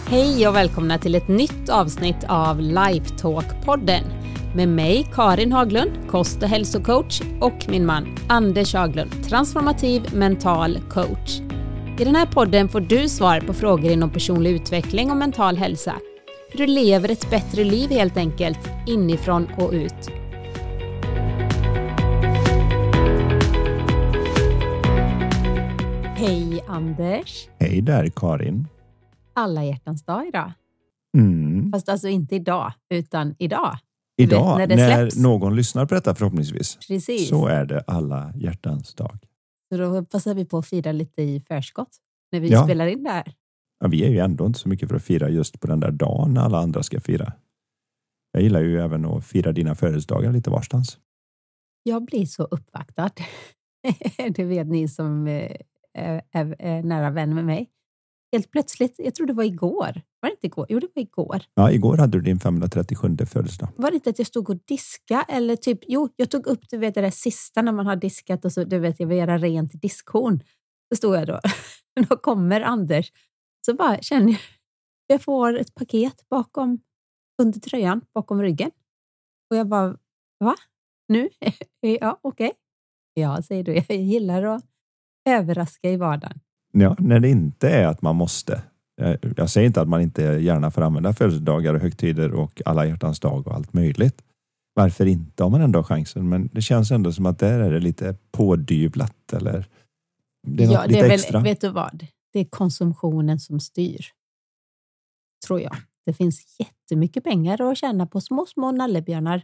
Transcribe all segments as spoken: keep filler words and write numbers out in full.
Hej och välkomna till ett nytt avsnitt av Lifetalk-podden med mig Karin Haglund, kost- och hälsocoach, och min man Anders Haglund, transformativ mental coach. I den här podden får du svar på frågor inom personlig utveckling och mental hälsa. Hur du lever ett bättre liv helt enkelt, inifrån och ut. Hej Anders. Hej där Karin. Alla hjärtans dag idag. Mm. Fast alltså inte idag, utan idag. Idag, när, det när någon lyssnar på detta förhoppningsvis. Precis. Så är det alla hjärtans dag. Så då passar vi på att fira lite i förskott när vi ja. spelar in det här. Ja, vi är ju ändå inte så mycket för att fira just på den där dagen när alla andra ska fira. Jag gillar ju även att fira dina födelsedagar lite varstans. Jag blir så uppvaktad. Det vet ni som är, är, är nära vän med mig. Helt plötsligt, jag tror det var igår. Var det inte igår? Jo, det var igår. Ja, igår hade du din femhundratrettiosjunde födelsedag. Var det inte att jag stod och diska eller typ, jo, jag tog upp, du vet det där sista när man har diskat och så, du vet, jag vill göra rent diskhorn. Så stod jag då. Då kommer Anders. Så bara känner jag, jag får ett paket bakom, under tröjan, bakom ryggen. Och jag bara, va? Nu? Ja, okej. Okay. Ja, säger du, jag gillar att överraska i vardagen. Ja, när det inte är att man måste. Jag säger inte att man inte gärna får använda födelsedagar och högtider och alla hjärtans dag och allt möjligt. Varför inte om man ändå har chansen? Men det känns ändå som att där är det lite pådyvlat eller det är något ja, lite det är extra. Väl, vet du vad? Det är konsumtionen som styr. Tror jag. Det finns jättemycket pengar att tjäna på små, små nallebjörnar.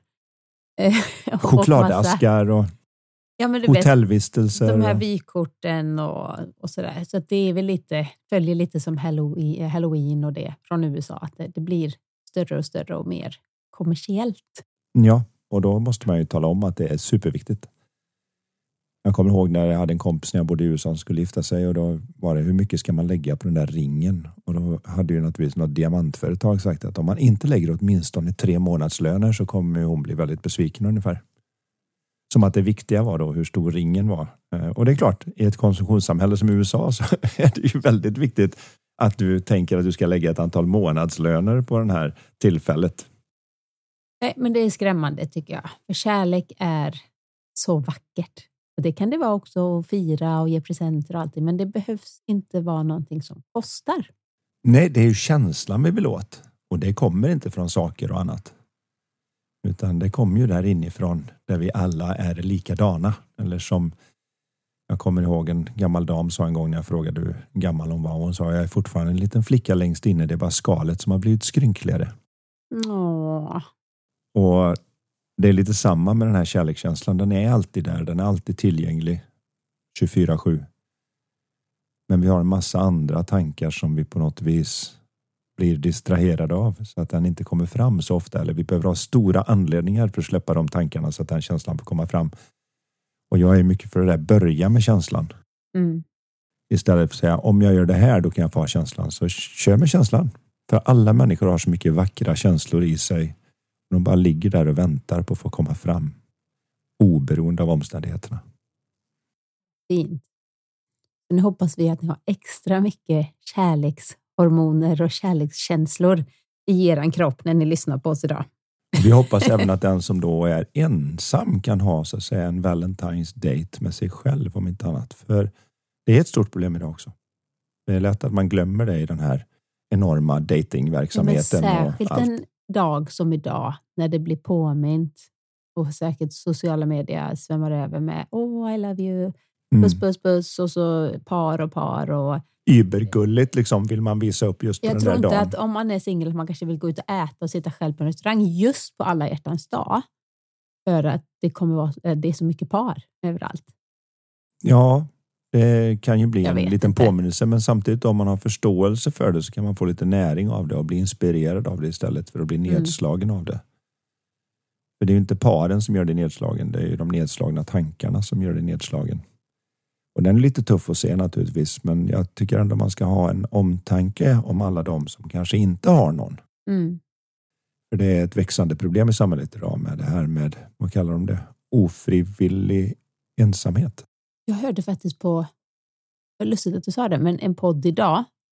Chokladaskar och ja, men du hotellvistelser. Vet, de här och... vykorten och, och sådär. Så att det är väl lite, följer lite som Halloween, Halloween och det från U S A. Att det, det blir större och större och mer kommersiellt. Ja, och då måste man ju tala om att det är superviktigt. Jag kommer ihåg när jag hade en kompis när jag bodde i U S A som skulle gifta sig och då var det hur mycket ska man lägga på den där ringen? Och då hade ju naturligtvis något diamantföretag sagt att om man inte lägger åtminstone tre månadslöner så kommer hon bli väldigt besviken ungefär. Som att det viktiga var då hur stor ringen var. Och det är klart, i ett konsumtionssamhälle som U S A så är det ju väldigt viktigt att du tänker att du ska lägga ett antal månadslöner på den här tillfället. Nej, men det är skrämmande tycker jag. För kärlek är så vackert. Och det kan det vara också att fira och ge presenter och allting. Men det behövs inte vara någonting som kostar. Nej, det är ju känslan vi vill åt. Och det kommer inte från saker och annat. Utan det kommer ju där inifrån där vi alla är likadana. Eller som jag kommer ihåg en gammal dam sa en gång när jag frågade hur gammal hon var. Hon sa jag är fortfarande en liten flicka längst inne. Det är bara skalet som har blivit skrynkligare. Åh. Och det är lite samma med den här kärlekskänslan. Den är alltid där. Den är alltid tillgänglig. tjugofyra sju. Men vi har en massa andra tankar som vi på något vis blir distraherade av. Så att den inte kommer fram så ofta. Eller vi behöver ha stora anledningar för att släppa de tankarna så att den känslan får komma fram. Och jag är mycket för det där. Börja med känslan. Mm. Istället för att säga om jag gör det här då kan jag få ha känslan. Så kör med känslan. För alla människor har så mycket vackra känslor i sig. De bara ligger där och väntar på att få komma fram. Oberoende av omständigheterna. Fint. Nu hoppas vi att ni har extra mycket kärlekshormoner och kärlekskänslor i er kropp när ni lyssnar på oss idag. Vi hoppas även att den som då är ensam kan ha så att säga en Valentine's date med sig själv om inte annat. För det är ett stort problem idag också. Det är lätt att man glömmer det i den här enorma datingverksamheten. Ja, särskilt och allt. En dag som idag när det blir påmint och säkert sociala medier svämmar över med oh I love you, puss mm. puss puss och så par och par och Übergulligt liksom vill man visa upp just på jag den där dagen. Jag tror inte att om man är singel att man kanske vill gå ut och äta och sitta själv på en restaurang just på alla hjärtans dag för att det kommer vara det är så mycket par överallt. Ja, det kan ju bli jag en liten inte. påminnelse men samtidigt om man har förståelse för det så kan man få lite näring av det och bli inspirerad av det istället för att bli nedslagen mm. av det. För det är ju inte paren som gör det nedslagen, det är ju de nedslagna tankarna som gör det nedslagen. Och den är lite tuff att se naturligtvis men jag tycker ändå man ska ha en omtanke om alla de som kanske inte har någon. Mm. För det är ett växande problem i samhället idag med det här med, vad kallar de det? Ofrivillig ensamhet. Jag hörde faktiskt på, det var lustigt att du sa det, men en podd idag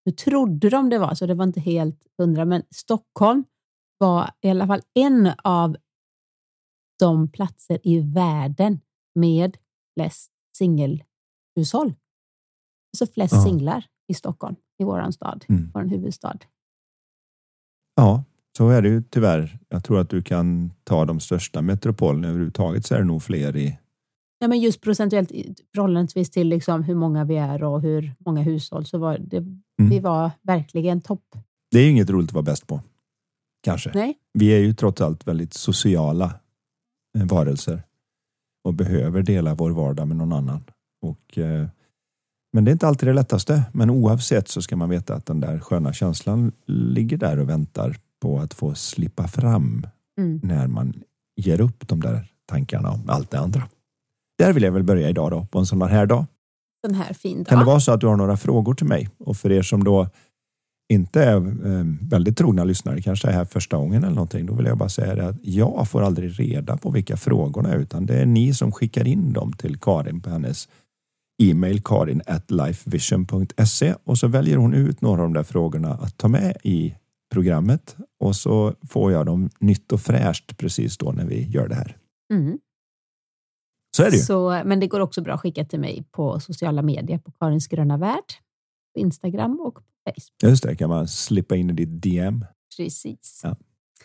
Nu trodde de det var, så det var inte helt hundra. Men Stockholm var i alla fall en av de platser i världen med flest singelhushåll. Så flest ja. singlar i Stockholm, i våran stad, mm. vår huvudstad. Ja, så är det ju tyvärr. Jag tror att du kan ta de största metropolerna överhuvudtaget, så är det nog fler i... Ja, men just procentuellt förhållandevis till liksom hur många vi är och hur många hushåll, så var det, mm. vi var verkligen topp. Det är ju inget roligt att vara bäst på, kanske. Nej. Vi är ju trots allt väldigt sociala varelser och behöver dela vår vardag med någon annan. Och, eh, men det är inte alltid det lättaste. Men oavsett så ska man veta att den där sköna känslan ligger där och väntar på att få slippa fram mm. när man ger upp de där tankarna om allt det andra. Där vill jag väl börja idag då, på en sån här dag. En här fin dag. Kan det vara så att du har några frågor till mig? Och för er som då inte är eh, väldigt trogna lyssnare, kanske är här första gången eller någonting, då vill jag bara säga det att jag får aldrig reda på vilka frågorna är, utan det är ni som skickar in dem till Karin på hennes e-mail karin at lifevision punkt se, och så väljer hon ut några av de där frågorna att ta med i programmet, och så får jag dem nytt och fräscht precis då när vi gör det här. Mm. Så är det ju. Så, men det går också bra att skicka till mig på sociala medier, på Karins gröna värld, på Instagram och på Facebook. Just det, kan man slippa in i ditt D M. Precis. Ja.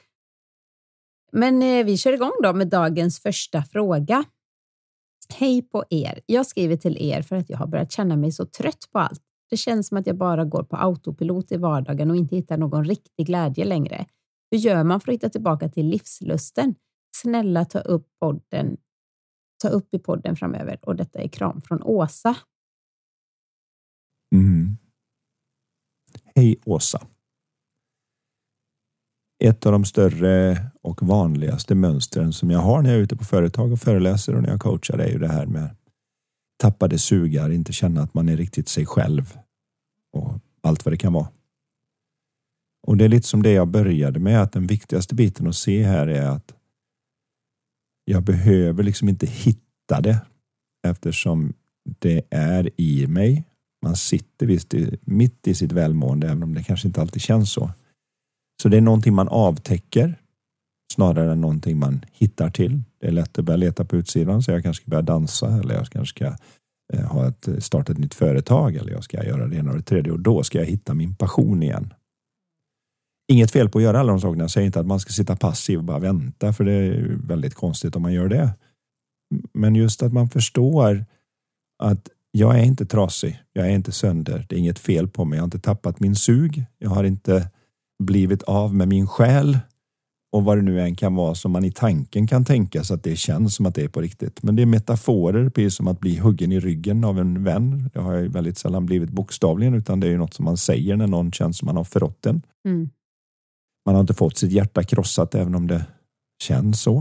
Men eh, vi kör igång då med dagens första fråga. Hej på er. Jag skriver till er för att jag har börjat känna mig så trött på allt. Det känns som att jag bara går på autopilot i vardagen och inte hittar någon riktig glädje längre. Hur gör man för att hitta tillbaka till livslusten? Snälla ta upp podden. Ta upp i podden framöver. Och detta är kram från Åsa. Mm. Hej Åsa. Ett av de större och vanligaste mönstren som jag har när jag är ute på företag och föreläser och när jag coachar är ju det här med tappade sugar, inte känna att man är riktigt sig själv och allt vad det kan vara. Och det är lite som det jag började med, att den viktigaste biten att se här är att jag behöver liksom inte hitta det, eftersom det är i mig. Man sitter visst mitt i sitt välmående, även om det kanske inte alltid känns så. Så det är någonting man avtäcker snarare än någonting man hittar till. Det är lätt att börja leta på utsidan, så jag kanske ska börja dansa, eller jag kanske ska eh, ha ett, starta ett nytt företag, eller jag ska göra det ena och det tredje, och då ska jag hitta min passion igen. Inget fel på att göra alla de sakerna. Jag säger inte att man ska sitta passiv och bara vänta, för det är väldigt konstigt om man gör det. Men just att man förstår att jag är inte trasig, jag är inte sönder, det är inget fel på mig, jag har inte tappat min sug, jag har inte blivit av med min själ, och vad det nu än kan vara som man i tanken kan tänka så att det känns som att det är på riktigt. Men det är metaforer, precis som att bli huggen i ryggen av en vän. Det har ju väldigt sällan blivit bokstavligen, utan det är ju något som man säger när någon känns som man har förrått den. Mm. Man har inte fått sitt hjärta krossat, även om det känns så.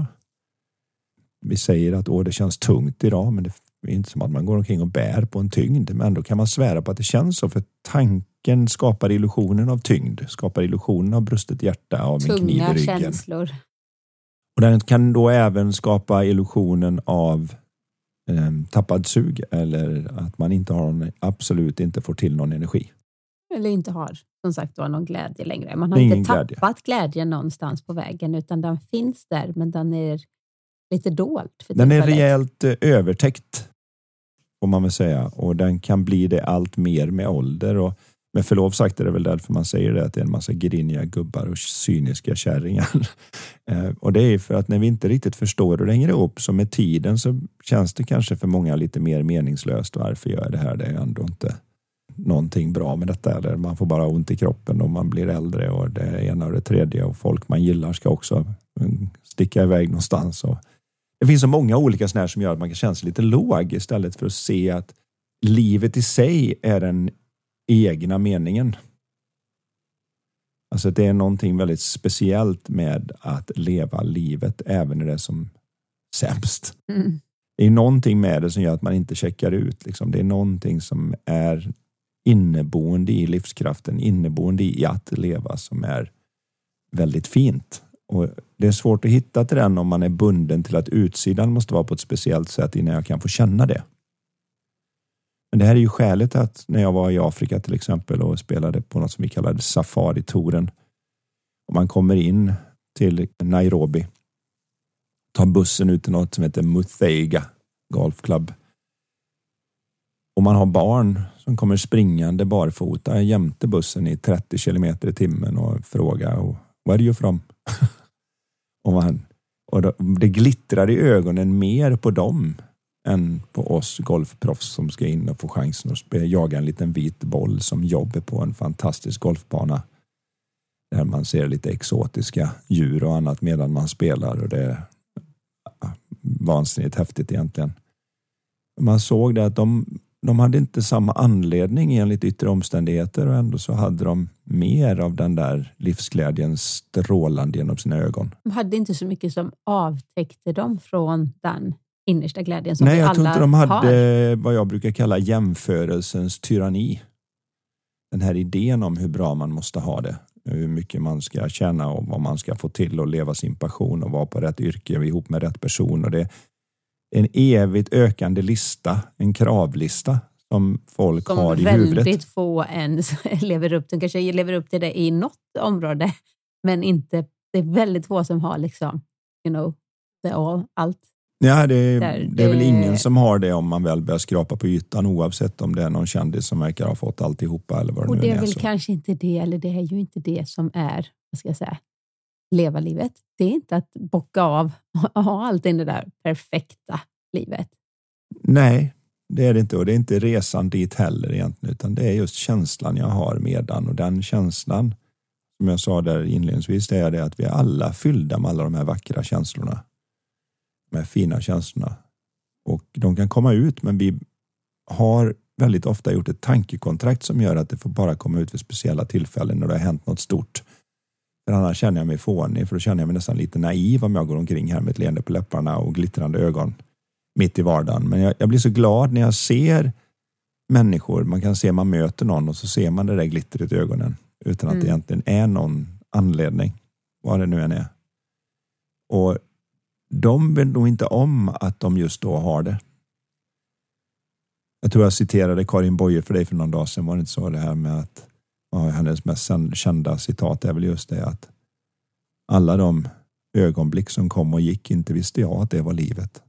Vi säger att åh, det känns tungt idag, men det är inte som att man går omkring och bär på en tyngd. Men då kan man svära på att det känns så, för tanken skapar illusionen av tyngd, skapar illusionen av brustet hjärta, av en kniv i ryggen. Tunga känslor. Och den kan då även skapa illusionen av eh, tappad sug, eller att man inte har någon, absolut inte får till någon energi. Eller inte har, som sagt, då, någon glädje längre. Man har inte tappat glädje. glädjen någonstans på vägen, utan den finns där, men den är lite dold. För den är rejält eh, övertäckt, får man väl säga. Och den kan bli det allt mer med ålder. Och med förlov sagt är det väl därför man säger det, att det är en massa griniga gubbar och cyniska kärringar. eh, och det är för att när vi inte riktigt förstår hur det hänger ihop, så med tiden så känns det kanske för många lite mer meningslöst. Varför gör jag det här? Det är ändå inte någonting bra med detta, eller man får bara ont i kroppen och man blir äldre, och det ena och det tredje, och folk man gillar ska också sticka iväg någonstans. Och det finns så många olika sådana här som gör att man kan känna sig lite låg, istället för att se att livet i sig är den egna meningen. Alltså det är någonting väldigt speciellt med att leva livet även när det är som sämst. Mm. Det är någonting med det som gör att man inte checkar ut. Liksom. Det är någonting som är inneboende i livskraften, inneboende i att leva, som är väldigt fint. Och det är svårt att hitta till den om man är bunden till att utsidan måste vara på ett speciellt sätt innan jag kan få känna det. Men det här är ju skälet att när jag var i Afrika till exempel och spelade på något som vi kallade Safari-touren. Och man kommer in till Nairobi. Tar bussen ut till något som heter Muthaiga Golf Club. Och man har barn som kommer springande barfota jämte bussen i trettio kilometer i timmen och frågar "Where are you from?" och man, och då, det glittrar i ögonen mer på dem än på oss golfproffs som ska in och få chansen att spela, jaga en liten vit boll som jobbar på en fantastisk golfbana. Där man ser lite exotiska djur och annat medan man spelar, och det är vansinnigt häftigt egentligen. Man såg det att de, de hade inte samma anledning enligt yttre omständigheter, och ändå så hade de mer av den där livsglädjen strålande genom sina ögon. De hade inte så mycket som avtäckte dem från den innersta glädjen som Nej, vi jag alla tror inte de hade har. vad jag brukar kalla jämförelsens tyranni. Den här idén om hur bra man måste ha det. Hur mycket man ska tjäna och vad man ska få till och leva sin passion och vara på rätt yrke ihop med rätt person. Och det är en evigt ökande lista, en kravlista som folk som har i huvudet. Väldigt få ens lever upp till. De kanske lever upp till det i något område, men inte, det är väldigt få som har liksom, you know, the all, allt. Ja, det är, Där, det är väl det... ingen som har det om man väl börjar skrapa på ytan, oavsett om det är någon kändis som verkar ha fått alltihopa eller vad det och nu det är. är väl så. kanske inte det, eller det är ju inte det som är, vad ska jag säga, leva livet. Det är inte att bocka av och ha allt i det där perfekta livet. Nej, det är det inte, och det är inte resan dit heller egentligen, utan det är just känslan jag har med den, och den känslan, som jag sa där inledningsvis, det är det att vi är alla fyllda med alla de här vackra känslorna. Med fina känslorna. Och de kan komma ut, men vi har väldigt ofta gjort ett tankekontrakt som gör att det får bara komma ut vid speciella tillfällen när det har hänt något stort. För annars känner jag mig fånig, för då känner jag mig nästan lite naiv om jag går omkring här med ett leende på läpparna och glittrande ögon mitt i vardagen. Men jag, jag blir så glad när jag ser människor. Man kan se, man möter någon och så ser man det där glittret i ögonen utan att mm. det egentligen är någon anledning, vad det nu än är. Och de vill nog inte om att de just då har det. Jag tror jag citerade Karin Boye för dig för någon dag sedan. Var det inte så det här med att ja, hennes mest kända citat är väl just det att alla de ögonblick som kom och gick, inte visste jag att det var livet.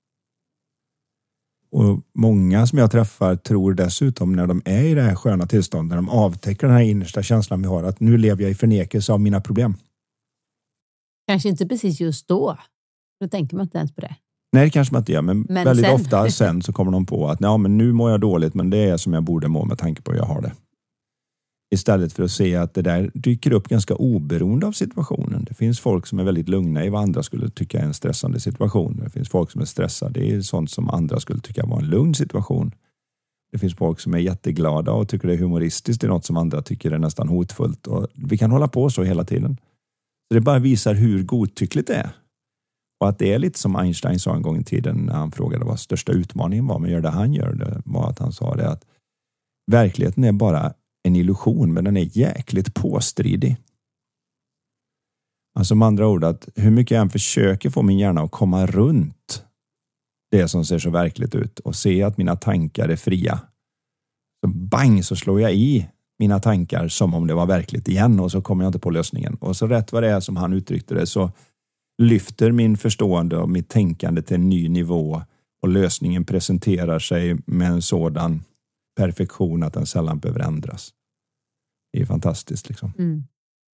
Och många som jag träffar tror dessutom när de är i det här sköna tillståndet, när de avtäcker den här innersta känslan vi har, att nu lever jag i förnekelse av mina problem. Kanske inte precis just då. Då tänker man inte ens på det. Nej, det kanske man inte gör, men, men väldigt sen. ofta sen så kommer de på att ja, men nu mår jag dåligt, men det är som jag borde må med tanke på att jag har det. Istället för att se att det där dyker upp ganska oberoende av situationen. Det finns folk som är väldigt lugna i vad andra skulle tycka är en stressande situation. Det finns folk som är stressade. Det är sånt som andra skulle tycka var en lugn situation. Det finns folk som är jätteglada och tycker det är humoristiskt. Det är något som andra tycker är nästan hotfullt. Och vi kan hålla på så hela tiden. Så det bara visar hur godtyckligt det är. Och att det är lite som Einstein sa en gång i tiden när han frågade vad största utmaningen var med att göra det han gör. Det var att han sa det att verkligheten är bara en illusion, men den är jäkligt påstridig. Alltså med andra ord att hur mycket jag än försöker få min hjärna att komma runt det som ser så verkligt ut och se att mina tankar är fria. Så bang så slår jag i mina tankar som om det var verkligt igen och så kommer jag inte på lösningen. Och så rätt vad det är som han uttryckte det så lyfter min förstående och mitt tänkande till en ny nivå och lösningen presenterar sig med en sådan perfektion att den sällan behöver ändras. Det är fantastiskt liksom. Mm.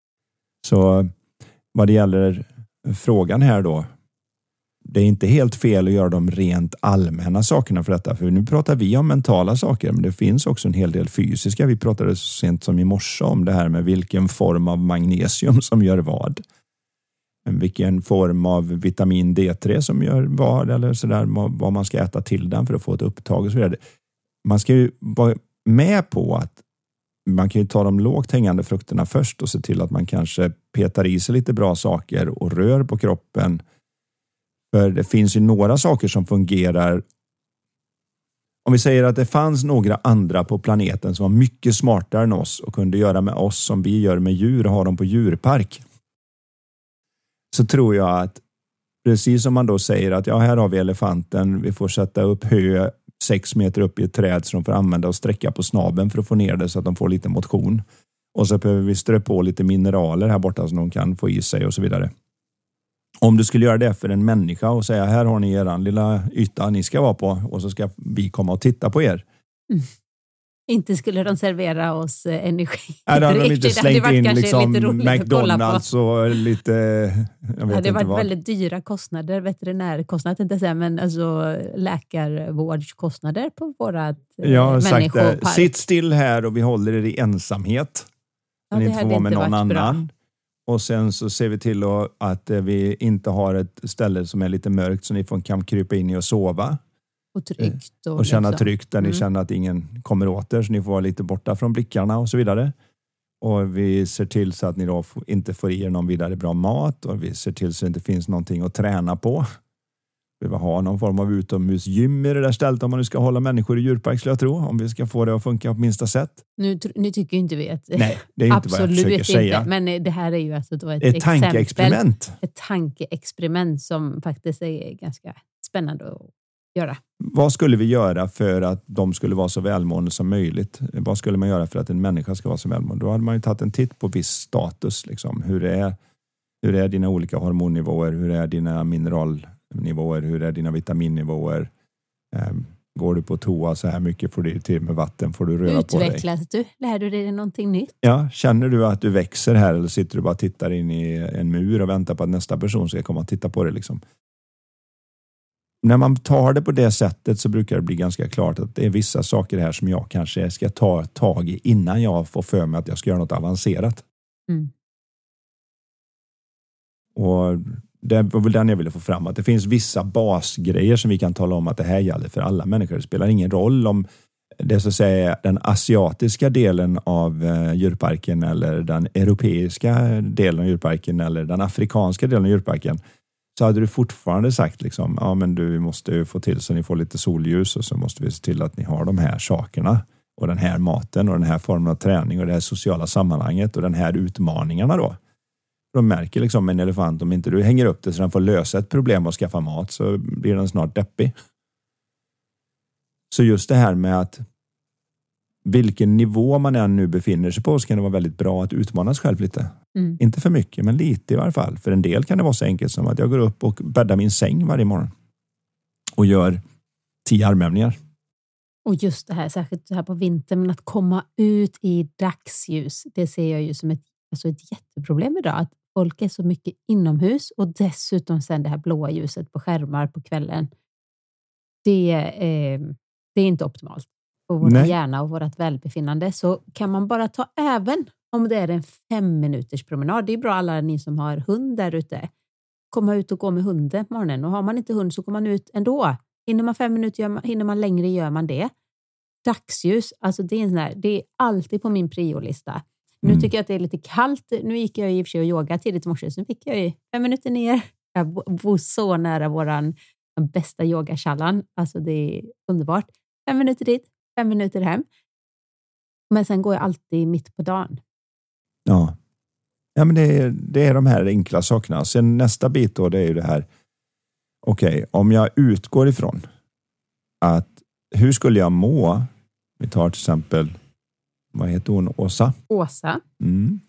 Så vad det gäller frågan här då, det är inte helt fel att göra de rent allmänna sakerna för detta, för nu pratar vi om mentala saker, men det finns också en hel del fysiska. Vi pratade så sent som i morse om det här med vilken form av magnesium som gör vad. Vilken form av vitamin D tre som gör vad, eller sådär, vad man ska äta till den för att få ett upptag och så vidare. Man ska ju vara med på att man kan ju ta de lågt hängande frukterna först och se till att man kanske petar i sig lite bra saker och rör på kroppen. För det finns ju några saker som fungerar. Om vi säger att det fanns några andra på planeten som var mycket smartare än oss och kunde göra med oss som vi gör med djur och ha dem på djurpark. Så tror jag att precis som man då säger att ja, här har vi elefanten, vi får sätta upp hö sex meter upp i ett träd som de får använda och sträcka på snaben för att få ner det så att de får lite motion. Och så behöver vi strö på lite mineraler här borta som de kan få i sig och så vidare. Om du skulle göra det för en människa och säga här har ni er lilla yta ni ska vara på och så ska vi komma och titta på er. Mm. Inte skulle de servera oss energi. Nej, de hade inte slängt in liksom McDonalds och lite... Jag vet det hade varit vad. väldigt dyra kostnader, veterinärkostnader, inte säga, men alltså läkarvårdskostnader på våra ja, människopark. Sitt still här och vi håller er i ensamhet. Ja, ni får vara med någon annan. Bra. Och sen så ser vi till att vi inte har ett ställe som är lite mörkt så ni får, kan krypa in i och sova. Och tryggt. Och, och känna liksom. tryggt där mm. ni känner att ingen kommer åt er så ni får vara lite borta från blickarna och så vidare. Och vi ser till så att ni då inte får i er någon vidare bra mat och vi ser till så att det inte finns någonting att träna på. Vi vill ha någon form av utomhusgym i det där stället om man nu ska hålla människor i djurpark skulle jag tro. Om vi ska få det att funka på minsta sätt. Nu, nu tycker inte vi att... Nej, det är inte absolut vad jag försöker inte, säga. Men det här är ju alltså då ett, ett exempel. tankeexperiment. Ett tankeexperiment som faktiskt är ganska spännande att göra. Vad skulle vi göra för att de skulle vara så välmående som möjligt? Vad skulle man göra för att en människa ska vara så välmående? Då hade man ju tagit en titt på viss status. Liksom. Hur, är, hur är dina olika hormonnivåer? Hur är dina mineralnivåer? Hur är dina vitaminnivåer? Um, går du på toa så här mycket får du till med vatten? Får du röra på dig? Utvecklas du? Lär du dig någonting nytt? Ja, känner du att du växer här eller sitter du bara och tittar in i en mur och väntar på att nästa person ska komma och titta på dig liksom? När man tar det på det sättet så brukar det bli ganska klart att det är vissa saker här som jag kanske ska ta tag i innan jag får för mig att jag ska göra något avancerat. Mm. Och det var väl den jag ville få fram, att det finns vissa basgrejer som vi kan tala om att det här gäller för alla människor. Det spelar ingen roll om det är så att säga den asiatiska delen av djurparken eller den europeiska delen av djurparken eller den afrikanska delen av djurparken. Så hade du fortfarande sagt liksom, ja men du måste ju få till så ni får lite solljus och så måste vi se till att ni har de här sakerna och den här maten och den här formen av träning och det här sociala sammanhanget och den här utmaningarna då. De märker liksom en elefant, om inte du hänger upp det så den får lösa ett problem och skaffa mat så blir den snart deppig. Så just det här med att vilken nivå man än nu befinner sig på så kan det vara väldigt bra att utmana sig själv lite. Mm. Inte för mycket, men lite i varje fall. För en del kan det vara så enkelt som att jag går upp och bäddar min säng varje morgon. Och gör tio armhävningar. Och just det här, särskilt det här på vintern, men att komma ut i dagsljus, det ser jag ju som ett, alltså ett jätteproblem idag. Att folk är så mycket inomhus och dessutom sen det här blåa ljuset på skärmar på kvällen. Det, eh, det är inte optimalt. Och vår hjärna och vårt välbefinnande. Så kan man bara ta, även om det är en fem minuters promenad. Det är bra alla ni som har hund där ute. Komma ut och gå med hunden på morgonen. Och har man inte hund så går man ut ändå. Hinner man fem minuter, gör man, hinner man längre gör man det. Dagsljus, alltså det är, en sån här, det är alltid på min priolista. Mm. Nu tycker jag att det är lite kallt. Nu gick jag i och för sig och yoga tidigt i morse. Så fick jag ju fem minuter ner. Jag bor så nära våran bästa yogakallan. Alltså det är underbart. Fem minuter dit. Fem minuter hem. Men sen går jag alltid mitt på dagen. Ja, ja men det är, det är de här enkla sakerna. Sen nästa bit då, det är ju det här. Okej, okay, om jag utgår ifrån att hur skulle jag må? Vi tar till exempel, vad heter hon? Åsa? Åsa. Mm.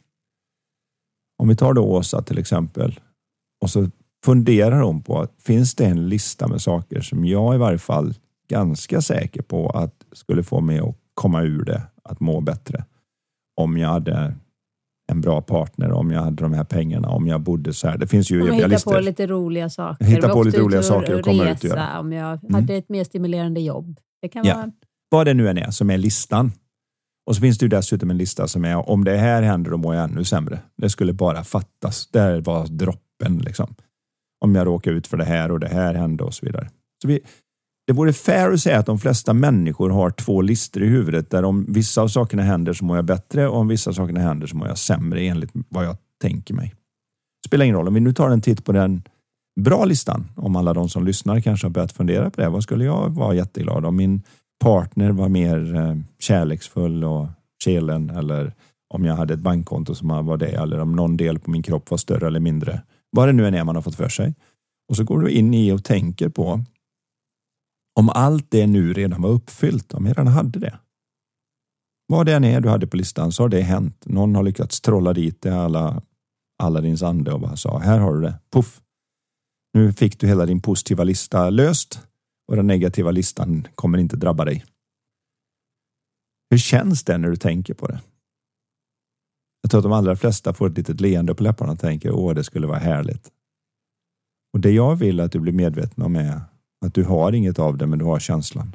Om vi tar då Åsa till exempel. Och så funderar hon på att finns det en lista med saker som jag i varje fall ganska säker på att skulle få mig att komma ur det, att må bättre. Om jag hade en bra partner, om jag hade de här pengarna, om jag bodde så här. Det finns ju eviga listor. Hitta på lite roliga saker. Hitta på lite roliga saker och komma ut och göra. Om jag mm. hade ett mer stimulerande jobb. Det kan ja. vara... Vad det nu än är som är listan. Och så finns det ju dessutom en lista som är om det här händer då mår jag ännu sämre. Det skulle bara fattas. Det var droppen liksom. Om jag råkar ut för det här och det här hände och så vidare. Så vi Det vore fair att säga att de flesta människor har två listor i huvudet där om vissa av sakerna händer så mår jag bättre och om vissa av sakerna händer så mår jag sämre enligt vad jag tänker mig. Det spelar ingen roll. Om vi nu tar en titt på den bra listan, om alla de som lyssnar kanske har börjat fundera på det. Vad skulle jag vara jätteglad om min partner var mer eh, kärleksfull och kelen, eller om jag hade ett bankkonto som var det, eller om någon del på min kropp var större eller mindre. Vad det nu än är man har fått för sig. Och så går du in i och tänker på Om allt det nu redan var uppfyllt, om jag redan hade det. Vad det än är du hade på listan så har det hänt. Någon har lyckats trolla dit det alla, alla dins ande och bara sa, här har du det, puff. Nu fick du hela din positiva lista löst och den negativa listan kommer inte drabba dig. Hur känns det när du tänker på det? Jag tror att de allra flesta får ett litet leende på läpparna och tänker, åh det skulle vara härligt. Och det jag vill att du blir medveten om är att du har inget av det men du har känslan.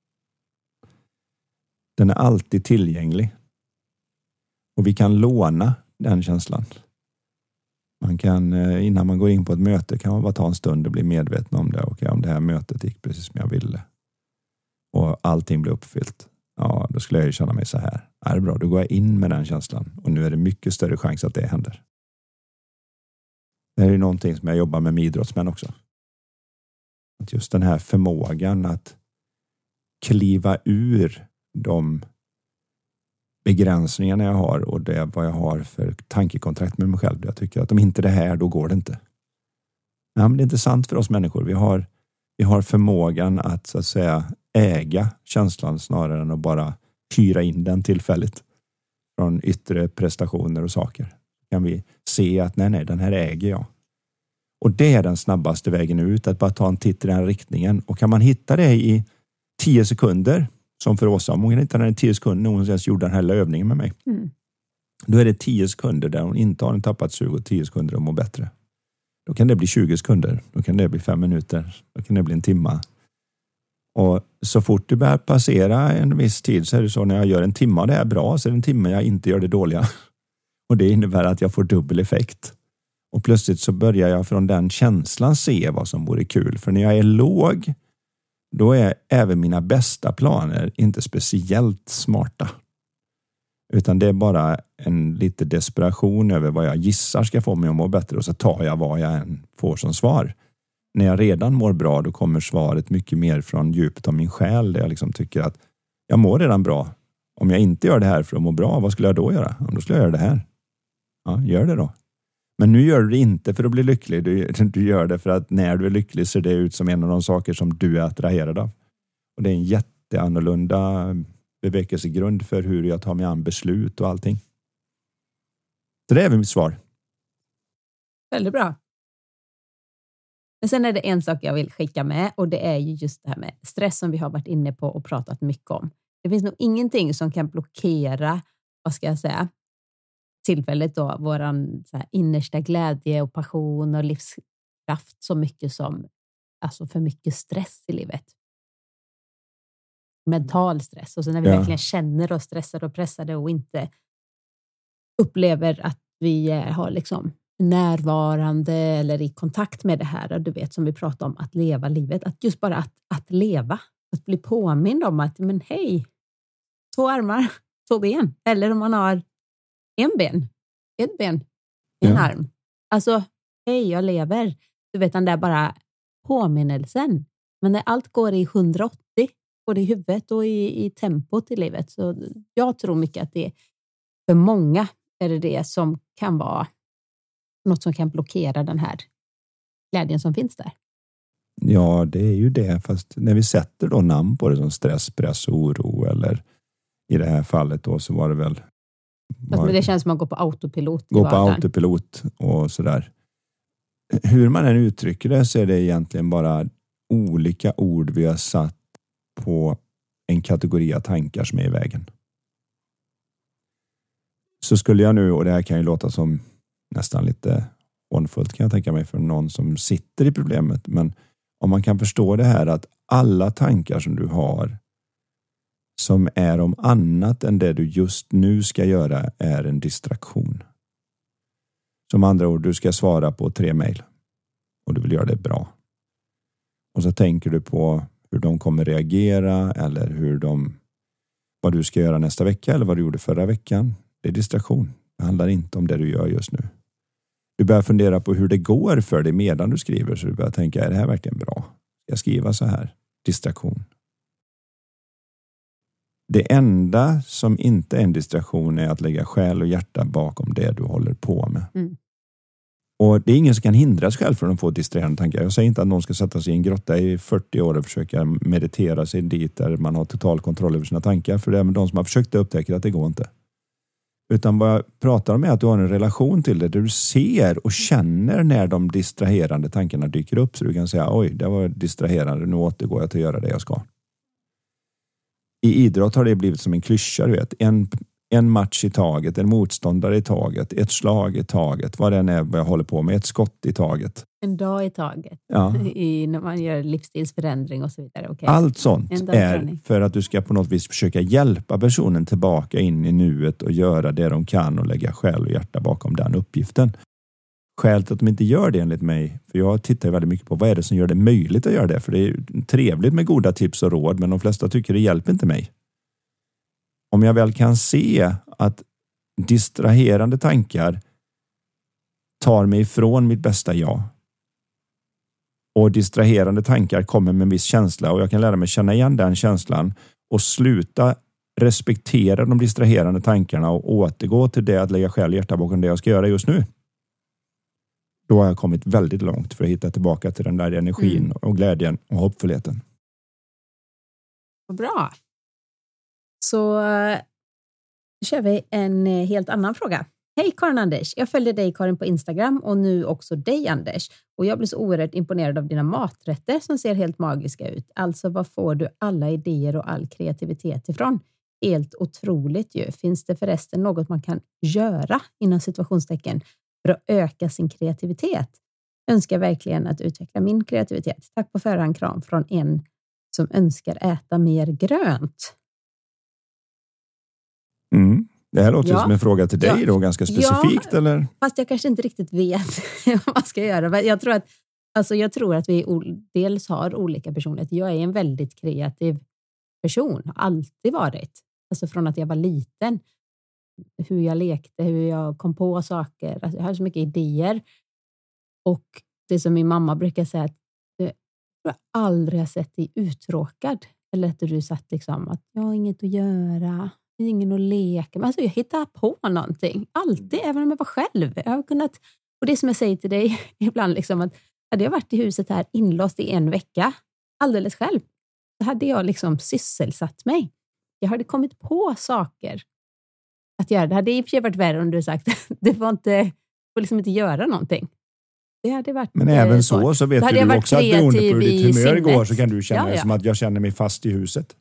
Den är alltid tillgänglig. Och vi kan låna den känslan. Man kan, innan man går in på ett möte kan man bara ta en stund och bli medveten om det. Okej, om det här mötet gick precis som jag ville. Och allting blir uppfyllt. Ja, då skulle jag ju känna mig så här. Ja, det är bra, då går jag in med den känslan. Och nu är det mycket större chans att det händer. Det här är ju någonting som jag jobbar med med idrottsmän också. Att just den här förmågan att kliva ur de begränsningarna jag har och det vad jag har för tankekontrakt med mig själv. Jag tycker att om inte det här, då går det inte. Ja, men det är inte sant för oss människor. Vi har, vi har förmågan att så att säga äga känslan snarare än att bara hyra in den tillfälligt från yttre prestationer och saker. Kan vi se att nej, nej, den här äger jag. Och det är den snabbaste vägen ut, att bara ta en titt i den riktningen. Och kan man hitta det i tio sekunder, som för Åsa, om hon hittar den i tio sekunder när hon ens gjorde den här övningen med mig. Mm. Då är det tio sekunder där hon inte har en tappat sug och tio sekunder och mår bättre. Då kan det bli tjugo sekunder, då kan det bli fem minuter, då kan det bli en timma. Och så fort det börjar passera en viss tid så är det så när jag gör en timme och det är bra så är det en timme jag inte gör det dåliga. Och det innebär att jag får dubbel effekt. Och plötsligt så börjar jag från den känslan se vad som vore kul. För när jag är låg, då är även mina bästa planer inte speciellt smarta. Utan det är bara en lite desperation över vad jag gissar ska få mig att må bättre. Och så tar jag vad jag än får som svar. När jag redan mår bra, då kommer svaret mycket mer från djupet av min själ. Där jag liksom tycker att jag mår redan bra. Om jag inte gör det här för att må bra, vad skulle jag då göra? Då skulle jag göra det här. Ja, gör det då. Men nu gör du det inte för att bli lycklig. Du, du gör det för att när du är lycklig ser det ut som en av de saker som du är attraherad av. Och det är en jätteannorlunda bevekelsegrund för hur jag tar mig an beslut och allting. Så det är väl mitt svar. Väldigt bra. Men sen är det en sak jag vill skicka med och det är ju just det här med stress som vi har varit inne på och pratat mycket om. Det finns nog ingenting som kan blockera, vad ska jag säga, tillfället då, våran så här, innersta glädje och passion och livskraft så mycket som alltså för mycket stress i livet. Mental stress. Och så när vi ja. verkligen känner oss stressade och pressade och inte upplever att vi har liksom närvarande eller i kontakt med det här, du vet som vi pratar om, att leva livet, att just bara att, att leva, att bli påmind om att men hej, två armar, två ben, eller om man har en ben, ett ben, en ja. arm, alltså hej, jag lever, du vet den där bara påminnelsen, men när allt går i hundraåttio både i huvudet och i, i tempot i livet, så jag tror mycket att det för många är det det som kan vara något som kan blockera den här glädjen som finns där. Ja, det är ju det. Fast när vi sätter då namn på det som stress, press, oro eller i det här fallet då så var det väl... Var, det känns som att gå på autopilot. Gå på autopilot och sådär. Hur man än uttrycker det så är det egentligen bara olika ord vi har satt på en kategori av tankar som är i vägen. Så skulle jag nu, och det här kan ju låta som nästan lite hånfullt kan jag tänka mig för någon som sitter i problemet. Men om man kan förstå det här att alla tankar som du har som är om annat än det du just nu ska göra är en distraktion. Som andra ord, du ska svara på tre mejl och du vill göra det bra. Och så tänker du på hur de kommer reagera eller hur de, vad du ska göra nästa vecka eller vad du gjorde förra veckan. Det är distraktion. Det handlar inte om det du gör just nu. Du börjar fundera på hur det går för dig medan du skriver. Så du börjar tänka, är det här verkligen bra? Ska jag skriva så här? Distraktion. Det enda som inte är en distraktion är att lägga själ och hjärta bakom det du håller på med. Mm. Och det är ingen som kan hindra sig själv från att få distraherande tankar. Jag säger inte att någon ska sätta sig i en grotta i fyrtio år och försöka meditera sig dit där man har total kontroll över sina tankar. För det är med de som har försökt det upptäcker att det går inte. Utan vad jag pratar om är att du har en relation till det där du ser och känner när de distraherande tankarna dyker upp. Så du kan säga, oj, det var distraherande, nu återgår jag till att göra det jag ska. I idrott har det blivit som en klyscha, du vet. En, en match i taget, en motståndare i taget, ett slag i taget, vad det än är vad jag håller på med, ett skott i taget. En dag i taget, ja. I, när man gör livsstilsförändring och så vidare. Okay. Allt sånt är för att du ska på något vis försöka hjälpa personen tillbaka in i nuet och göra det de kan och lägga själ och hjärta bakom den uppgiften. Skälet att de inte gör det enligt mig, för jag tittar väldigt mycket på vad är det som gör det möjligt att göra det, för det är trevligt med goda tips och råd, men de flesta tycker det hjälper inte mig. Om jag väl kan se att distraherande tankar tar mig ifrån mitt bästa jag och distraherande tankar kommer med en viss känsla och jag kan lära mig känna igen den känslan och sluta respektera de distraherande tankarna och återgå till det att lägga själ och hjärta bakom det jag ska göra just nu. Då har jag kommit väldigt långt för att hitta tillbaka till den där energin mm. och glädjen och hoppfullheten. Bra. Så uh, kör vi en uh, helt annan fråga. Hej Karin Anders, jag följer dig Karin på Instagram och nu också dig Anders. Och jag blir så oerhört imponerad av dina maträtter som ser helt magiska ut. Alltså var får du alla idéer och all kreativitet ifrån? Helt otroligt ju. Finns det förresten något man kan göra inom situationstecken för att öka sin kreativitet? Önskar verkligen att utveckla min kreativitet. Tack på förhand, kram från en som önskar äta mer grönt. Mm. Det här låter ja. som en fråga till dig ja. då, ganska specifikt ja, eller? Fast jag kanske inte riktigt vet vad man ska göra. Jag tror att, alltså jag tror att vi dels har olika personlighet. Jag är en väldigt kreativ person, har alltid varit. Alltså från att jag var liten. Hur jag lekte, hur jag kom på saker. Alltså jag har så mycket idéer. Och det som min mamma brukar säga att jag aldrig har sett dig uttråkad. Eller att du satt liksom att jag har inget att göra. Ingen att leka. Men alltså jag hittar på någonting. Alltid, även om jag var själv. Jag har kunnat, och det som jag säger till dig ibland liksom att hade jag varit i huset här inlåst i en vecka alldeles själv. Så hade jag liksom sysselsatt mig. Jag hade kommit på saker att göra. Det hade i och för sig varit värre om du sagt det var inte, får liksom inte göra någonting. Det hade varit, men även så, så, så vet du också att beroende på hur ditt humör går så kan du känna ja, ja. som att jag känner mig fast i huset.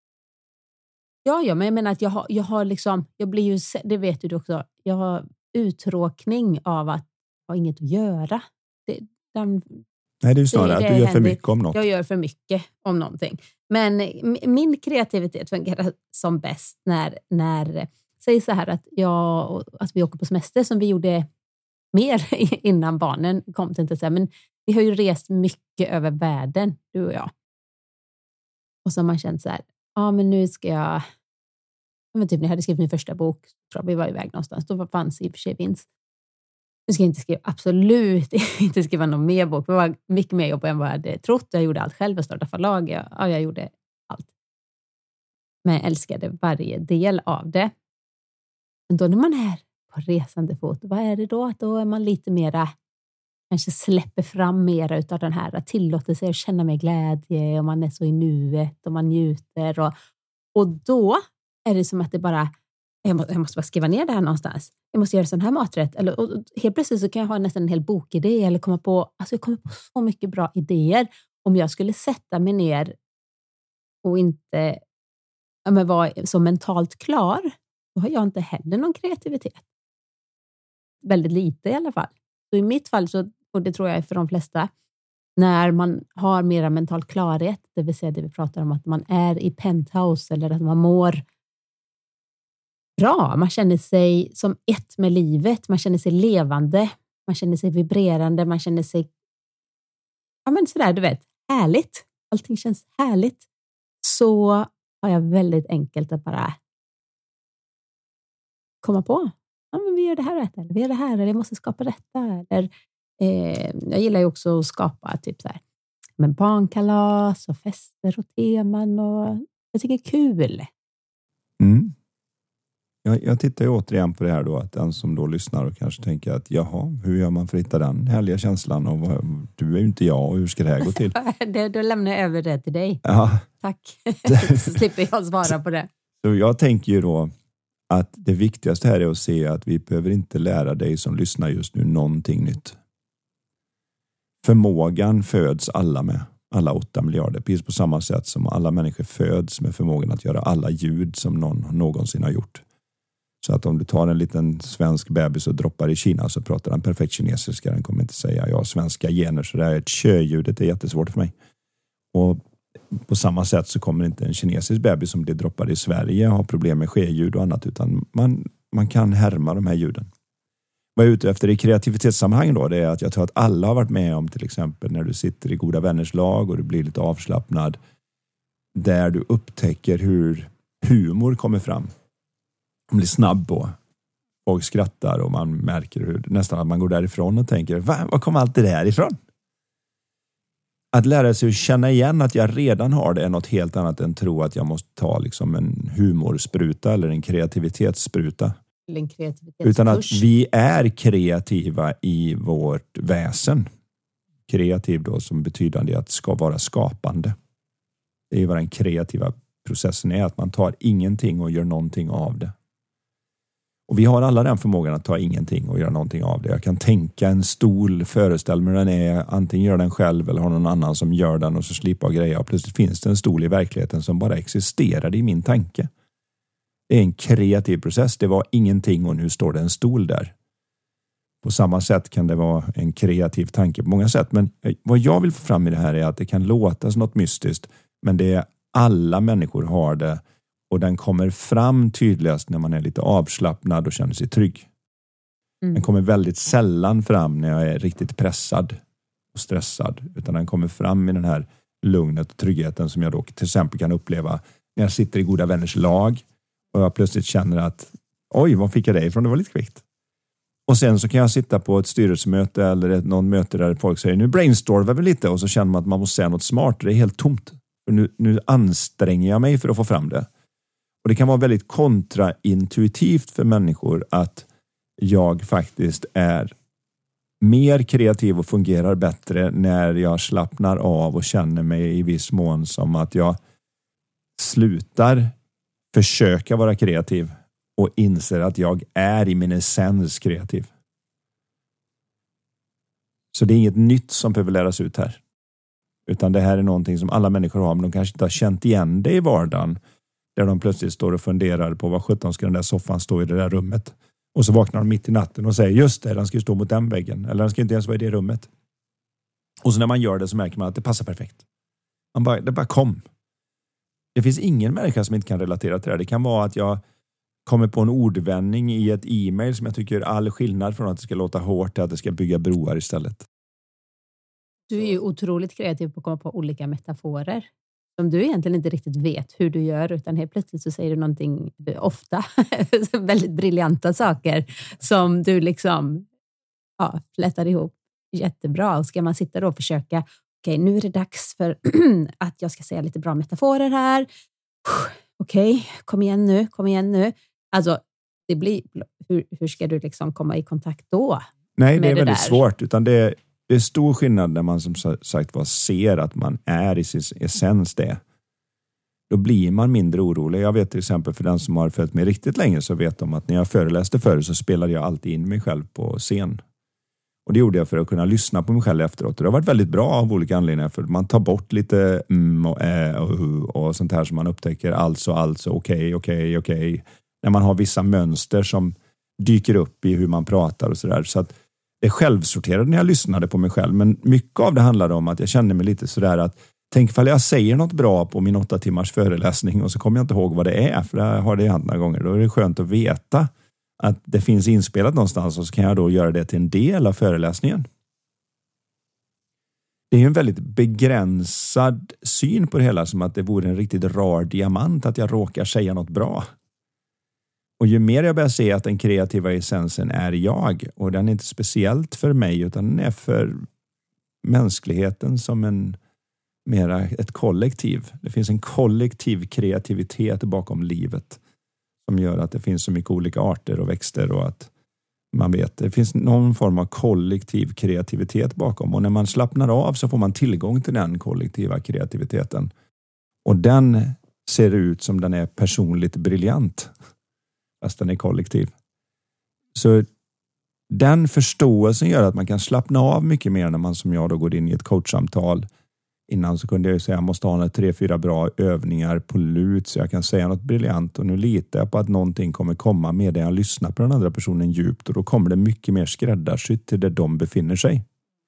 Ja, ja, men jag menar att jag har, jag har liksom, jag blir ju, det vet du också, jag har uttråkning av att ha inget att göra. Det, den, Nej, det är ju snarare det, att du gör för mycket om något. Jag gör för mycket om någonting. Men min kreativitet fungerar som bäst när, när säg så här att, jag, att vi åker på semester som vi gjorde mer innan barnen kom till inte säga, men vi har ju rest mycket över världen, du och jag. Och så har man känt så här, ja men nu ska jag, men typ när jag hade skrivit min första bok, tror jag vi var iväg någonstans, då fanns i och för sig vinst. Nu ska jag inte skriva, absolut inte skriva någon mer bok, det var mycket mer jobb än vad jag hade trott. Jag gjorde allt själv, jag startade förlag, jag, ja, jag gjorde allt. Men jag älskade varje del av det. Men då när man är på resande fot, vad är det då? Då är man lite mera, kanske släpper fram mera utav den här, att tillåta sig att känna mer glädje och man är så i nuet och man njuter. Och, och då är det som att det bara, jag måste, jag måste bara skriva ner det här någonstans. Jag måste göra sån här maträtt. Eller, och, och helt plötsligt så kan jag ha nästan en hel bokidé eller komma på, alltså jag kommer på så mycket bra idéer. Om jag skulle sätta mig ner och inte ja, men vara så mentalt klar, då har jag inte heller någon kreativitet. Väldigt lite i alla fall. Så i mitt fall, så, och det tror jag är för de flesta, när man har mera mental klarhet, det vill säga det vi pratar om att man är i penthouse eller att man mår bra, man känner sig som ett med livet, man känner sig levande, man känner sig vibrerande, man känner sig ja men sådär du vet, härligt, allting känns härligt, så har jag väldigt enkelt att bara komma på ja, men vi gör det här rätt, eller vi gör det här, eller jag måste skapa detta, eller eh, jag gillar ju också att skapa typ så här, men barnkalas och fester och teman och jag tycker det är kul. Mm. jag, jag tittar ju återigen på det här då, att den som då lyssnar och kanske tänker att jaha, hur gör man för att hitta den härliga känslan och vad, du är ju inte jag och hur ska det här gå till? det, då lämnar jag över det till dig. Ja. Tack, så slipper jag svara på det. Så jag tänker ju då att det viktigaste här är att se att vi behöver inte lära dig som lyssnar just nu någonting nytt. Förmågan föds alla med. Alla åtta miljarder. Precis på samma sätt som alla människor föds med förmågan att göra alla ljud som någon någonsin har gjort. Så att om du tar en liten svensk bebis och droppar i Kina så pratar den perfekt kinesiska. Den kommer inte säga jag har svenska gener så det är ett tjö-ljudet är jättesvårt för mig. Och på samma sätt så kommer inte en kinesisk bebis som blir droppad i Sverige ha problem med ske-ljud och annat utan man, man kan härma de här ljuden. Vad jag är ute efter i kreativitetssammanhang då, det är att jag tror att alla har varit med om till exempel när du sitter i goda vänners lag och du blir lite avslappnad där du upptäcker hur humor kommer fram. Man blir snabb på. Folk skrattar och man märker hur nästan att man går därifrån och tänker, Va, var kom allt det där ifrån? Att lära sig att känna igen att jag redan har det är något helt annat än tro att jag måste ta liksom en humorspruta eller en kreativitetsspruta. En Utan att vi är kreativa i vårt väsen. Kreativ då som betydande att ska vara skapande. Det är ju vad den kreativa processen är. Att man tar ingenting och gör någonting av det. Och vi har alla den förmågan att ta ingenting och göra någonting av det. Jag kan tänka en stol, föreställ mig den är, antingen gör den själv eller har någon annan som gör den och så slipper greja. Och plötsligt finns det en stol i verkligheten som bara existerade i min tanke. Det är en kreativ process. Det var ingenting och nu står det en stol där. På samma sätt kan det vara en kreativ tanke på många sätt. Men vad jag vill få fram i det här är att det kan låta som något mystiskt. Men det är alla människor har det. Och den kommer fram tydligast när man är lite avslappnad och känner sig trygg. Mm. Den kommer väldigt sällan fram när jag är riktigt pressad och stressad. Utan den kommer fram i den här lugnet och tryggheten som jag då till exempel kan uppleva när jag sitter i goda vänners lag. Och jag plötsligt känner att oj, vad fick jag det ifrån? Det var lite kvickt. Och sen så kan jag sitta på ett styrelsemöte eller ett, någon möte där folk säger nu brainstormar vi lite och så känner man att man måste säga något smart. Det är helt tomt. För nu, nu anstränger jag mig för att få fram det. Och det kan vara väldigt kontraintuitivt för människor att jag faktiskt är mer kreativ och fungerar bättre när jag slappnar av och känner mig i viss mån som att jag slutar försöka vara kreativ och inser att jag är i min essens kreativ. Så det är inget nytt som behöver läras ut här. Utan det här är någonting som alla människor har, men de kanske inte har känt igen det i vardagen. Där de plötsligt står och funderar på vad sjutton ska den där soffan stå i det där rummet. Och så vaknar de mitt i natten och säger just det, den ska ju stå mot den väggen. Eller den ska inte ens vara i det rummet. Och så när man gör det så märker man att det passar perfekt. Man bara, det bara kom. Det finns ingen människa som inte kan relatera till det här. Det kan vara att jag kommer på en ordvändning i ett e-mail som jag tycker är all skillnad från att det ska låta hårt till att det ska bygga broar istället. Du är ju otroligt kreativ på att komma på olika metaforer som du egentligen inte riktigt vet hur du gör, utan helt plötsligt så säger du någonting, ofta väldigt briljanta saker som du liksom ja, flätar ihop jättebra. Och ska man sitta då och försöka, okej, nu är det dags för att jag ska säga lite bra metaforer här. Okej, kom igen nu, kom igen nu. Alltså, det blir, hur, hur ska du liksom komma i kontakt då? Nej, det är det väldigt där? svårt, utan det är Det är stor skillnad när man som sagt var ser att man är i sin essens det. Då blir man mindre orolig. Jag vet till exempel för den som har följt mig riktigt länge så vet de att när jag föreläste förr så spelade jag alltid in mig själv på scen. Och det gjorde jag för att kunna lyssna på mig själv efteråt. Och det har varit väldigt bra av olika anledningar för man tar bort lite mm och ä och hu och sånt här som man upptäcker alltså, alltså, okej, okej, okej. När man har vissa mönster som dyker upp i hur man pratar och sådär. Så att det självsorterade när jag lyssnade på mig själv. Men mycket av det handlade om att jag kände mig lite sådär att tänk ifall jag säger något bra på min åtta timmars föreläsning och så kommer jag inte ihåg vad det är. För det har det hänt några gånger. Då är det skönt att veta att det finns inspelat någonstans och så kan jag då göra det till en del av föreläsningen. Det är en väldigt begränsad syn på det hela som att det vore en riktigt rar diamant att jag råkar säga något bra. Och ju mer jag börjar se att den kreativa essensen är jag och den är inte speciellt för mig utan den är för mänskligheten som en mera ett kollektiv. Det finns en kollektiv kreativitet bakom livet som gör att det finns så mycket olika arter och växter och att man vet, det finns någon form av kollektiv kreativitet bakom och när man slappnar av så får man tillgång till den kollektiva kreativiteten. Och den ser ut som den är personligt briljant fast den är kollektiv. Så den förståelsen gör att man kan slappna av mycket mer när man som jag då går in i ett coachsamtal. Innan så kunde jag ju säga att jag måste ha tre, fyra bra övningar på lut så jag kan säga något briljant och nu litar jag på att någonting kommer komma med det jag lyssnar på den andra personen djupt och då kommer det mycket mer skräddarsytt till där de befinner sig.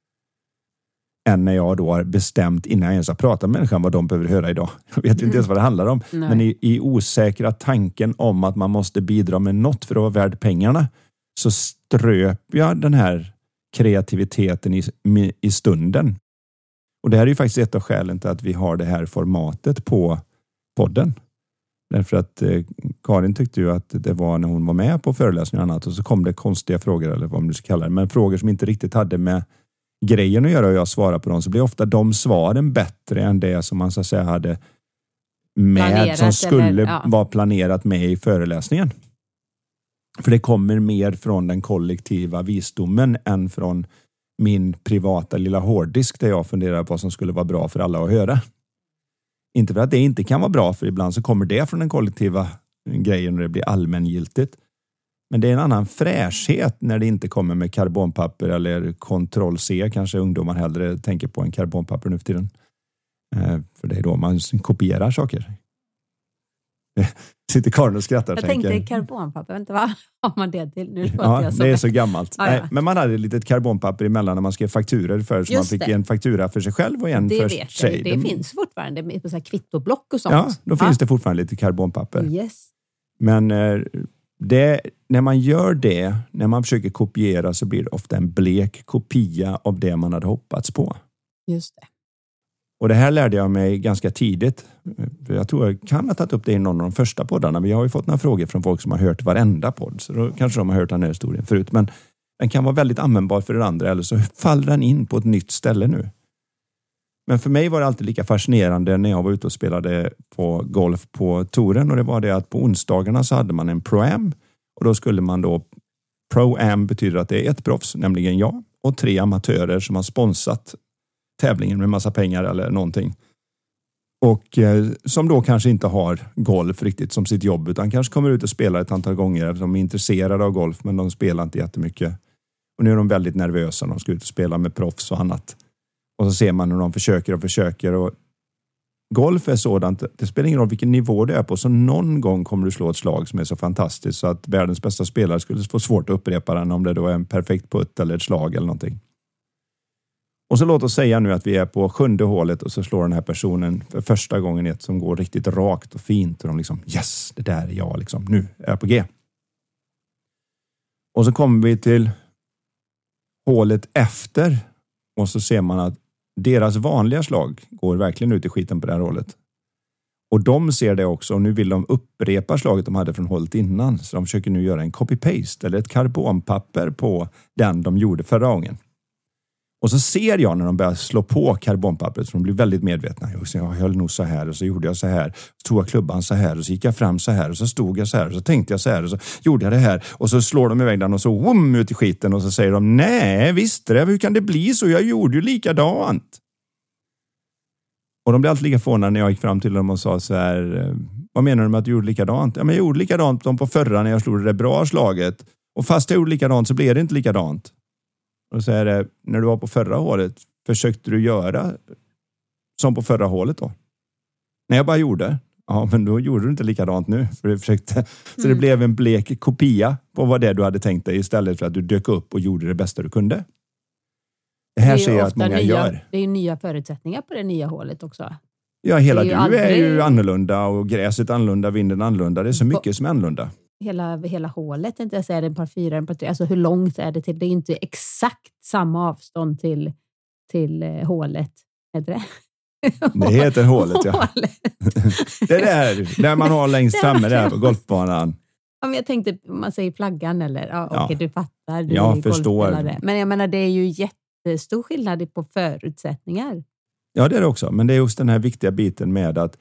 Än när jag då har bestämt innan jag ens har pratat med människan vad de behöver höra idag. Jag vet inte ens vad det handlar om. Nej. Men i, i osäkra tanken om att man måste bidra med något för att vara värd pengarna så ströp jag den här kreativiteten i, i stunden. Och det här är ju faktiskt ett av skälen till att vi har det här formatet på podden. Därför att eh, Karin tyckte ju att det var när hon var med på föreläsningar och annat och så kom det konstiga frågor eller vad man ska kalla det. Men frågor som inte riktigt hade med grejen att göra och jag svarar på dem så blir ofta de svaren bättre än det som man så att säga hade med planerat, som skulle eller, ja. vara planerat med i föreläsningen. För det kommer mer från den kollektiva visdomen än från min privata lilla hårddisk där jag funderar på vad som skulle vara bra för alla att höra. Inte för att det inte kan vara bra för ibland så kommer det från den kollektiva grejen och det blir allmängiltigt. Men det är en annan fräschhet när det inte kommer med karbonpapper eller kontroll C kanske ungdomar hellre tänker på en karbonpapper nu för tiden. Eh, för det är då man kopierar saker. Sitter Karin och skrattar. Jag tänker, tänkte karbonpapper, vänta vad har man det till? Nu ja, jag så det är så gammalt. Ah, ja. Nej, men man hade ett litet karbonpapper emellan när man skrev fakturer för så man fick det. En faktura för sig själv och en det för vet sig. Jag. Det det finns fortfarande på så här kvittoblock och sånt. Ja, då ah. finns det fortfarande lite karbonpapper. Yes. Men eh, det, när man gör det, när man försöker kopiera så blir det ofta en blek kopia av det man hade hoppats på. Just det. Och det här lärde jag mig ganska tidigt. Jag tror jag kan ha tagit upp det i någon av de första poddarna. Men jag har ju fått några frågor från folk som har hört varenda podd. Så då kanske de har hört den här historien förut. Men den kan vara väldigt användbar för det andra. Eller så faller den in på ett nytt ställe nu. Men för mig var det alltid lika fascinerande när jag var ute och spelade på golf på touren. Och det var det att på onsdagarna så hade man en Pro-Am. Och då skulle man då... Pro-Am betyder att det är ett proffs, nämligen jag. Och tre amatörer som har sponsrat tävlingen med massa pengar eller någonting. Och eh, som då kanske inte har golf riktigt som sitt jobb utan kanske kommer ut och spelar ett antal gånger. De är intresserade av golf men de spelar inte jättemycket. Och nu är de väldigt nervösa när de ska ut och spela med proffs och annat. Och så ser man hur de försöker och försöker. Och golf är sådant, det spelar ingen roll vilken nivå det är på. Så någon gång kommer du slå ett slag som är så fantastiskt så att världens bästa spelare skulle få svårt att upprepa den om det då är en perfekt putt eller ett slag eller någonting. Och så låt oss säga nu att vi är på sjunde hålet och så slår den här personen för första gången ett som går riktigt rakt och fint. Och de liksom, yes, det där är jag liksom. Nu är jag på G. Och så kommer vi till hålet efter och så ser man att deras vanliga slag går verkligen ut i skiten på det här hålet. Och de ser det också och nu vill de upprepa slaget de hade från hålet innan. Så de försöker nu göra en copy-paste eller ett karbonpapper på den de gjorde förra gången. Och så ser jag när de börjar slå på karbonpappret, för de blir väldigt medvetna. Jag höll nog så här och så gjorde jag så här. Så tog jag klubban så här och så gick jag fram så här och så stod jag så här och så tänkte jag så här och så gjorde jag det här. Och så slår de iväg den och så wum, ut i skiten och så säger de nej, visst det, hur kan det bli så? Jag gjorde ju likadant. Och de blev alltid lika förvånade när jag gick fram till dem och sa så här, vad menar du med att du gjorde likadant? Ja, men jag gjorde likadant på förra när jag slog det bra slaget. Och fast jag gjorde likadant så blev det inte likadant. Och så är det, när du var på förra hålet, försökte du göra som på förra hålet då? När jag bara gjorde, ja men då gjorde du inte likadant nu. För du försökte, så det blev en blek kopia på vad det du hade tänkt dig istället för att du dök upp och gjorde det bästa du kunde. Det här det ser jag att många nya, gör. Det är ju nya förutsättningar på det nya hålet också. Ja, hela är du aldrig... är ju annorlunda och gräset annorlunda, vinden annorlunda. Det är så mycket som är annorlunda. Hela, hela hålet, inte jag säger en par fyra, en par tre. Alltså hur långt är det till? Det är inte exakt samma avstånd till, till eh, hålet. Heter det? Det heter hålet, ja. Hålet. Det är där, där man har längst framme där på golfbanan. Ja, men jag tänkte, man säger flaggan eller? Ja, ja. Okej, du fattar. Du jag förstår. Men jag menar, det är ju jättestor skillnad på förutsättningar. Ja, det är det också. Men det är just den här viktiga biten med att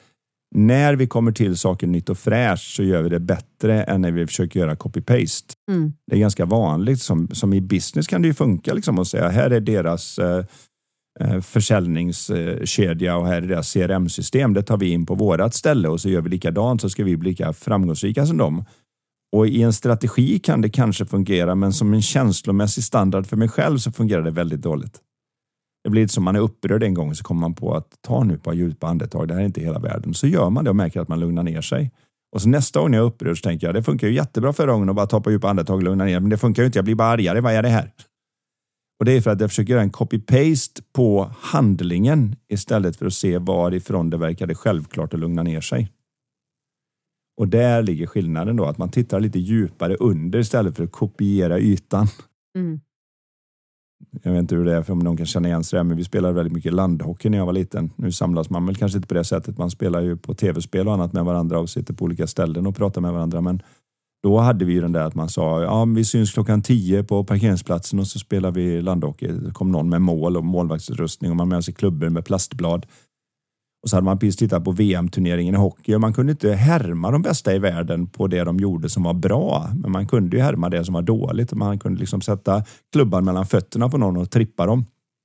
när vi kommer till saker nytt och fräscht så gör vi det bättre än när vi försöker göra copy-paste. Mm. Det är ganska vanligt. Som, som i business kan det ju funka liksom att säga här är deras eh, försäljningskedja och här är deras C R M-system. Det tar vi in på vårat ställe och så gör vi likadant så ska vi bli lika framgångsrika som dem. Och i en strategi kan det kanske fungera men som en känslomässig standard för mig själv så fungerar det väldigt dåligt. Det blir som man är upprörd en gång så kommer man på att ta nu på djupa andetag. Det här är inte hela världen. Så gör man det och märker att man lugnar ner sig. Och så nästa gång jag är upprörd så tänker jag det funkar ju jättebra förra gången att bara ta på djupa andetag och lugna ner. Men det funkar ju inte. Jag blir bara argare. Vad är det här? Och det är för att jag försöker göra en copy-paste på handlingen istället för att se varifrån det verkade självklart att lugna ner sig. Och där ligger skillnaden då. Att man tittar lite djupare under istället för att kopiera ytan. Mm. Jag vet inte hur det är för om någon kan känna igen sig där, men vi spelade väldigt mycket landhockey när jag var liten. Nu samlas man väl kanske inte på det sättet. Man spelar ju på tv-spel och annat med varandra och sitter på olika ställen och pratar med varandra. Men då hade vi ju den där att man sa, ja vi syns klockan tio på parkeringsplatsen och så spelar vi landhockey. Det kom någon med mål och målvaktsutrustning och man med sig klubbor med plastblad. Och så hade man precis tittat på V M-turneringen i hockey och man kunde inte härma de bästa i världen på det de gjorde som var bra. Men man kunde ju härma det som var dåligt och man kunde liksom sätta klubban mellan fötterna på någon och trippa dem.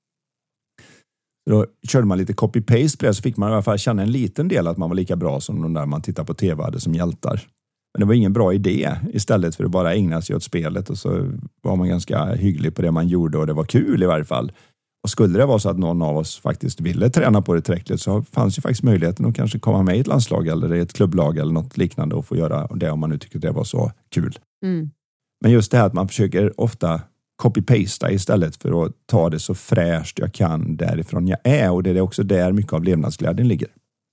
Då körde man lite copy-paste på det så fick man i alla fall känna en liten del att man var lika bra som de där man tittar på tv hade som hjältar. Men det var ingen bra idé istället för att bara ägna sig åt spelet och så var man ganska hygglig på det man gjorde och det var kul i varje fall. Och skulle det vara så att någon av oss faktiskt ville träna på det tillräckligt så fanns ju faktiskt möjligheten att kanske komma med i ett landslag eller i ett klubblag eller något liknande och få göra det om man nu tycker det var så kul. Mm. Men just det här att man försöker ofta copy-pasta istället för att ta det så fräscht jag kan därifrån jag är och det är också där mycket av levnadsglädjen ligger.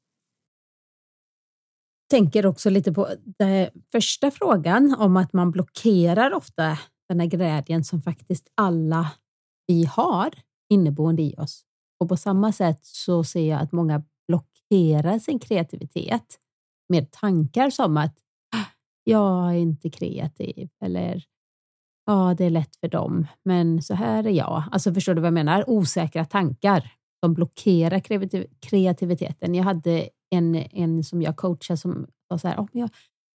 Jag tänker också lite på den första frågan om att man blockerar ofta den här glädjen som faktiskt alla vi har inneboende i oss. Och på samma sätt så ser jag att många blockerar sin kreativitet med tankar som att jag är inte kreativ eller ja, det är lätt för dem, men så här är jag. Alltså förstår du vad jag menar? Osäkra tankar som blockerar kreativiteten. Jag hade en, en som jag coachade som sa så här, oh, jag,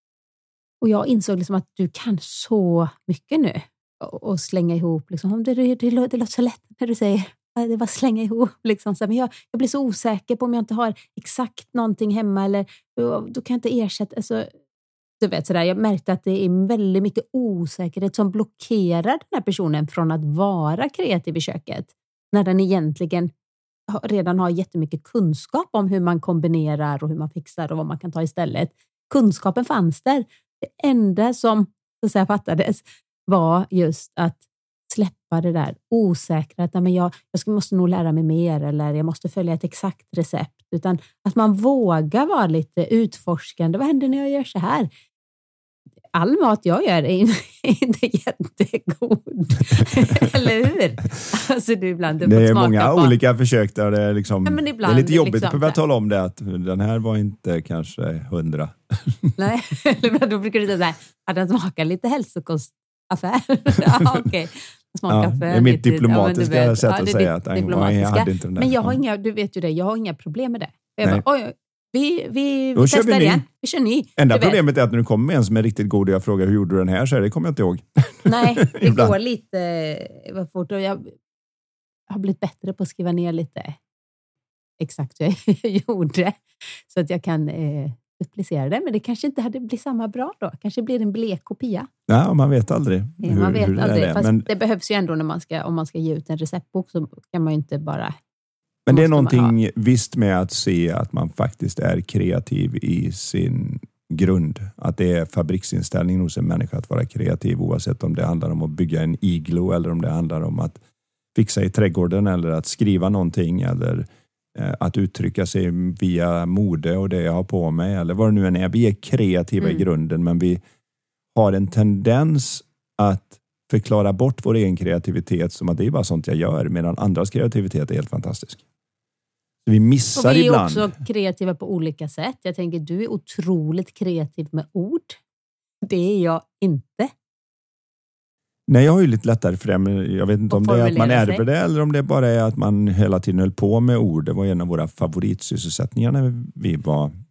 och jag insåg liksom att du kan så mycket nu och, och slänga ihop liksom, det, det, det, det låter så lätt när du säger det var slänga ihop liksom, så, men jag, jag blir så osäker på om jag inte har exakt någonting hemma eller då, då kan jag inte ersätta, alltså du vet sådär, jag märkte att det är väldigt mycket osäkerhet som blockerar den här personen från att vara kreativ i köket. När den egentligen redan har jättemycket kunskap om hur man kombinerar och hur man fixar och vad man kan ta istället. Kunskapen fanns där. Det enda som så att säga, fattades var just att släppa det där osäkra. Att men jag, jag måste nog lära mig mer eller jag måste följa ett exakt recept. Utan att man vågar vara lite utforskande. Vad händer när jag gör så här? All mat jag gör är inte jättegod. Eller hur? Alltså du ibland du det är många på. olika försök där det är, liksom, ja, ibland, det är lite jobbigt liksom, att behöva tala om det att den här var inte kanske hundra. Nej, eller då brukar du säga så här att den smakar lite hälsokostaffär. Ja, okej. Okay. Ja, det är mitt diplomatiska ja, sätt ja, att säga att jag hade inte den där. Men jag har inga, du vet ju det, jag har inga problem med det. Jag bara, oj, vi, vi, vi testar vi igen. Vi kör ny. Enda problemet är att när du kommer med en som är riktigt god och jag frågar hur gjorde du den här så är det kommer jag inte ihåg. Nej, det går lite vad fort och jag har blivit bättre på att skriva ner lite exakt hur jag gjorde så att jag kan eh, duplicera det. Men det kanske inte hade blivit samma bra då. Kanske blir det en blek kopia. Ja, man vet aldrig. Ja, hur, man vet hur aldrig. Det är. Fast men, det behövs ju ändå när man ska, om man ska ge ut en receptbok så kan man ju inte bara... Men det är någonting visst med att se att man faktiskt är kreativ i sin grund. Att det är fabriksinställningen hos en människa att vara kreativ oavsett om det handlar om att bygga en iglo eller om det handlar om att fixa i trädgården eller att skriva någonting eller eh, att uttrycka sig via mode och det jag har på mig eller vad det nu än är. Vi är kreativa mm. i grunden men vi har en tendens att förklara bort vår egen kreativitet som att det är bara sånt jag gör medan andras kreativitet är helt fantastisk. Så vi missar och vi är ibland. också kreativa på olika sätt. Jag tänker du är otroligt kreativ med ord. Det är jag inte. Nej, jag har ju lite lättare för det, men jag vet inte om det är att man ärver det eller om det bara är att man hela tiden höll på med ord. Det var en av våra favoritsysselsättningar när vi var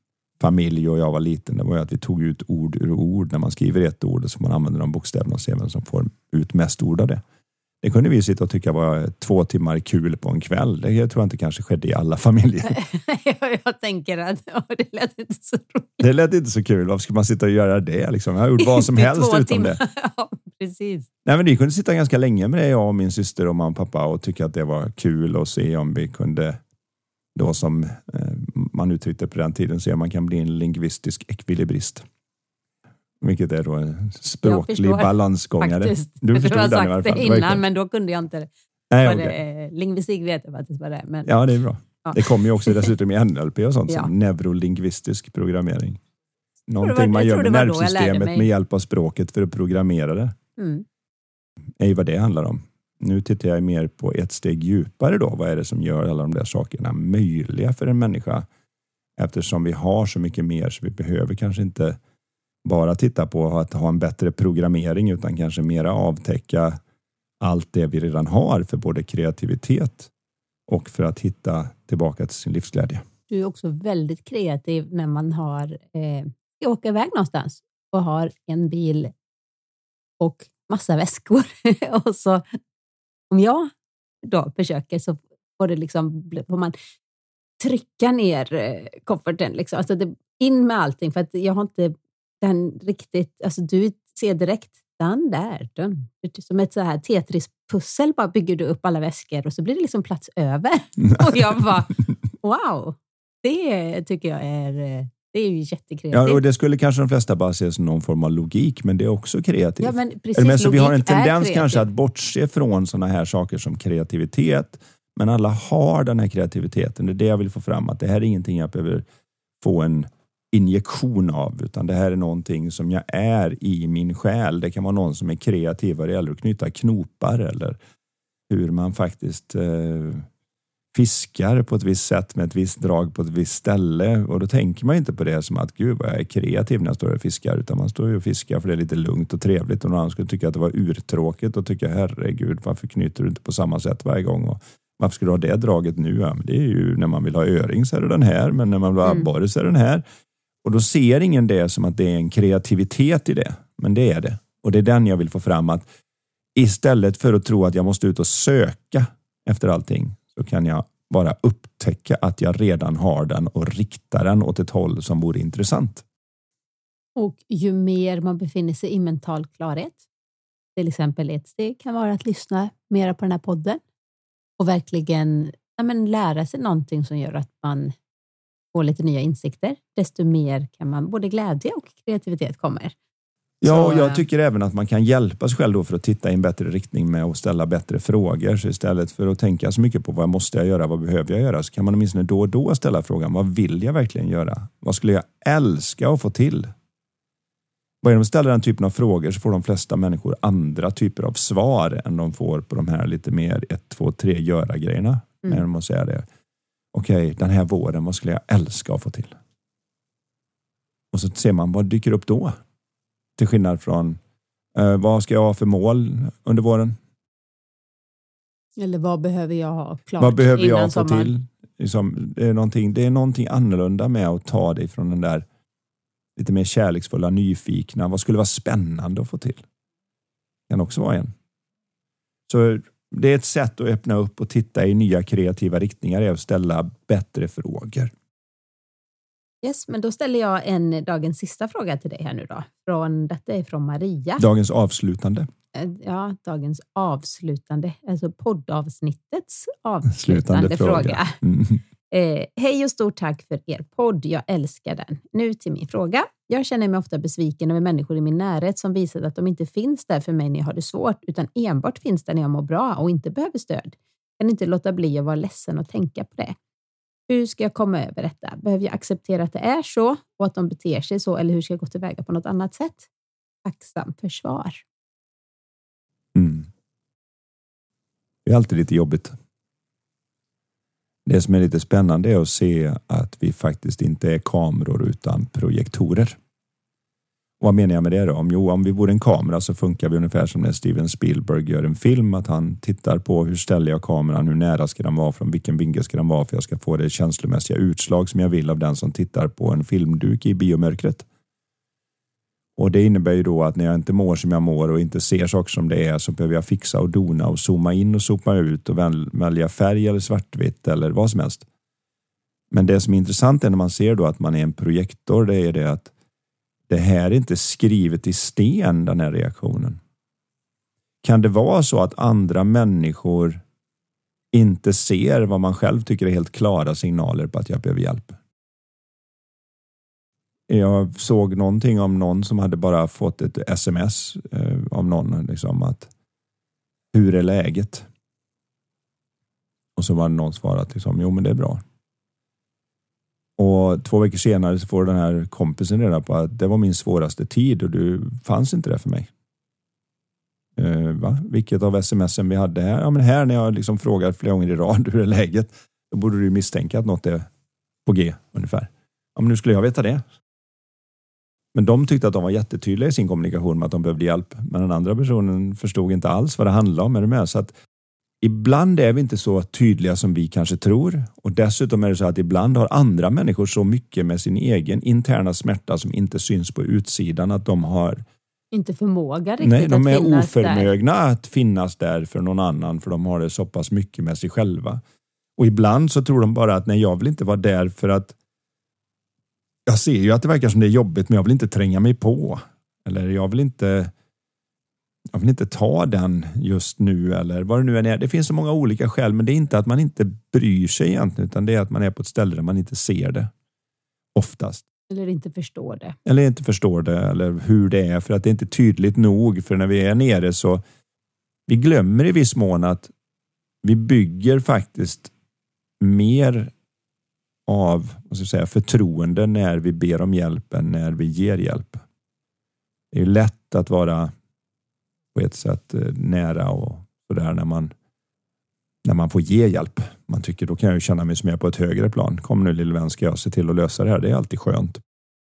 familj och jag var liten, det var ju att vi tog ut ord ur ord. När man skriver ett ord så man använder de bokstäverna och ser vem som får ut mest ord av det. Det kunde vi sitta och tycka var två timmar kul på en kväll. Det jag tror jag inte kanske skedde i alla familjer. Jag tänker att ja, det lät inte så roligt. Det lät inte så kul. Varför ska man sitta och göra det? Liksom? Jag har gjort vad som helst utom timmar. det. Ja, precis. Nej, men vi kunde sitta ganska länge med det, jag och min syster och mamma och pappa, och tycka att det var kul och se om vi kunde, då som eh, man uttryckte på den tiden, se om man kan bli en lingvistisk ekvilibrist. Vilket är då en språklig balansgångare. Faktiskt. Du förstod den sagt i alla fall. Det innan, men då kunde jag inte. Nej, vad okay. det, lingvistik vet jag faktiskt vad det är. Men... Ja, det är bra. Ja. Det kommer ju också dessutom i N L P och sånt, Ja. som neurolingvistisk programmering. Någonting var, man gör med nervsystemet mig. med hjälp av språket för att programmera det. Mm. Är vad det handlar om. Nu tittar jag mer på ett steg djupare då. Vad är det som gör alla de där sakerna möjliga för en människa? Eftersom vi har så mycket mer så vi behöver kanske inte bara titta på att ha en bättre programmering, utan kanske mera avtäcka allt det vi redan har för både kreativitet och för att hitta tillbaka till sin livsglädje. Du är också väldigt kreativ när man har eh, ska åka iväg någonstans och har en bil och massa väskor. Och så om jag då försöker så får det liksom, får man trycka ner eh, kofferten liksom. Alltså det, in med allting, för att jag har inte den riktigt, alltså du ser direkt den där, den, som ett så här Tetris-pussel bara bygger du upp alla väskor och så blir det liksom plats över. Och jag bara, wow, det tycker jag är, det är ju jättekreativt. Ja, och det skulle kanske de flesta bara se som någon form av logik, men det är också kreativt. Ja, men precis, men så vi har en tendens är kanske att bortse från sådana här saker som kreativitet, men alla har den här kreativiteten. Det är det jag vill få fram, att det här är ingenting jag behöver få en injektion av, utan det här är någonting som jag är i min själ. Det kan vara någon som är kreativare eller att knyta knopar, eller hur man faktiskt eh, fiskar på ett visst sätt med ett visst drag på ett visst ställe, och då tänker man inte på det som att gud vad jag är kreativ när jag står och fiskar, utan man står ju och fiskar för det är lite lugnt och trevligt, och någon annan skulle tycka att det var urtråkigt och tycka herregud varför knyter du inte på samma sätt varje gång, och varför ska du ha det draget nu? Ja, men det är ju när man vill ha öring så är det den här, men när man vill ha abborre så är den här. Och då ser ingen det som att det är en kreativitet i det. Men det är det. Och det är den jag vill få fram, att istället för att tro att jag måste ut och söka efter allting, så kan jag bara upptäcka att jag redan har den och rikta den åt ett håll som vore intressant. Och ju mer man befinner sig i mental klarhet, till exempel ett steg kan vara att lyssna mer på den här podden och verkligen ja, men lära sig någonting som gör att man får lite nya insikter, desto mer kan man både glädje och kreativitet kommer. Ja, och så, jag tycker även att man kan hjälpa sig själv då för att titta i en bättre riktning med att ställa bättre frågor. Så istället för att tänka så mycket på vad måste jag göra, vad behöver jag göra, så kan man åtminstone då och då ställa frågan, vad vill jag verkligen göra? Vad skulle jag älska att få till? Börjar de ställa den typen av frågor så får de flesta människor andra typer av svar än de får på de här lite mer ett, två, tre göra-grejerna. Mm. När de måste säga det. Okej, okay, den här våren, vad skulle jag älska att få till? Och så ser man, vad dyker upp då? Till skillnad från, eh, vad ska jag ha för mål under våren? Eller vad behöver jag ha klart? Vad behöver jag få sommaren? till? Liksom, det, är någonting, det är någonting annorlunda med att ta det från den där lite mer kärleksfulla, nyfikna. Vad skulle vara spännande att få till? Kan också vara en. Så det är ett sätt att öppna upp och titta i nya kreativa riktningar, är att ställa bättre frågor. Yes, men då ställer jag en dagens sista fråga till dig här nu då. Från, detta är från Maria. Dagens avslutande. Ja, dagens avslutande. Alltså poddavsnittets avslutande Slutande fråga. fråga. Mm. Eh, hej och stort tack för er podd. Jag älskar den. Nu till min fråga. Jag känner mig ofta besviken över människor i min närhet som visat att de inte finns där för mig när jag har det svårt, utan enbart finns där när jag mår bra och inte behöver stöd. Jag kan inte låta bli att vara ledsen och tänka på det. Hur ska jag komma över detta? Behöver jag acceptera att det är så och att de beter sig så, eller hur ska jag gå tillväga på något annat sätt? Tacksam för svar. Mm. Det är alltid lite jobbigt. Det som är lite spännande är att se att vi faktiskt inte är kameror utan projektorer. Vad menar jag med det då? Om, jo, om vi vore en kamera så funkar vi ungefär som när Steven Spielberg gör en film. Att han tittar på hur ställer jag kameran, hur nära ska den vara, från vilken vinkel ska den vara för jag ska få det känslomässiga utslag som jag vill av den som tittar på en filmduk i biomörkret. Och det innebär ju då att när jag inte mår som jag mår och inte ser saker som det är så behöver jag fixa och dona och zooma in och zooma ut och välja färg eller svartvitt eller vad som helst. Men det som är intressant är när man ser då att man är en projektor, det är det att det här är inte skrivet i sten, den här reaktionen. Kan det vara så att andra människor inte ser vad man själv tycker är helt klara signaler på att jag behöver hjälp? Jag såg någonting om någon som hade bara fått ett sms eh, av någon liksom att hur är läget? Och så var det någon svarat liksom, jo men det är bra. Och två veckor senare så får den här kompisen reda på att det var min svåraste tid och du fanns inte där för mig. Uh, va? Vilket av smsen vi hade här? Ja men här när jag liksom frågar flera gånger i rad hur är läget, då borde du misstänka att något är på G ungefär. Ja men nu skulle jag veta det. Men de tyckte att de var jättetydliga i sin kommunikation med att de behövde hjälp. Men den andra personen förstod inte alls vad det handlade om. Är det med? Så att ibland är vi inte så tydliga som vi kanske tror. Och dessutom är det så att ibland har andra människor så mycket med sin egen interna smärta som inte syns på utsidan att de har inte förmåga riktigt. Nej, de är att oförmögna där. att finnas där för någon annan för de har det så pass mycket med sig själva. Och ibland så tror de bara att nej, jag vill inte vara där för att jag ser ju att det verkar som det är jobbigt men jag vill inte tränga mig på. Eller jag vill inte jag vill inte ta den just nu eller vad det nu än är. Det finns så många olika skäl men det är inte att man inte bryr sig egentligen utan det är att man är på ett ställe där man inte ser det. Oftast. Eller inte förstår det. Eller inte förstår det eller hur det är för att det är inte tydligt nog för när vi är nere så vi glömmer i viss mån att vi bygger faktiskt mer av vad ska jag säga, förtroende när vi ber om hjälp än när vi ger hjälp. Det är lätt att vara på ett sätt nära och sådär när man när man får ge hjälp. Man tycker då kan jag ju känna mig som jag är på ett högre plan. Kom nu lille vän, ska jag se till att lösa det här. Det är alltid skönt.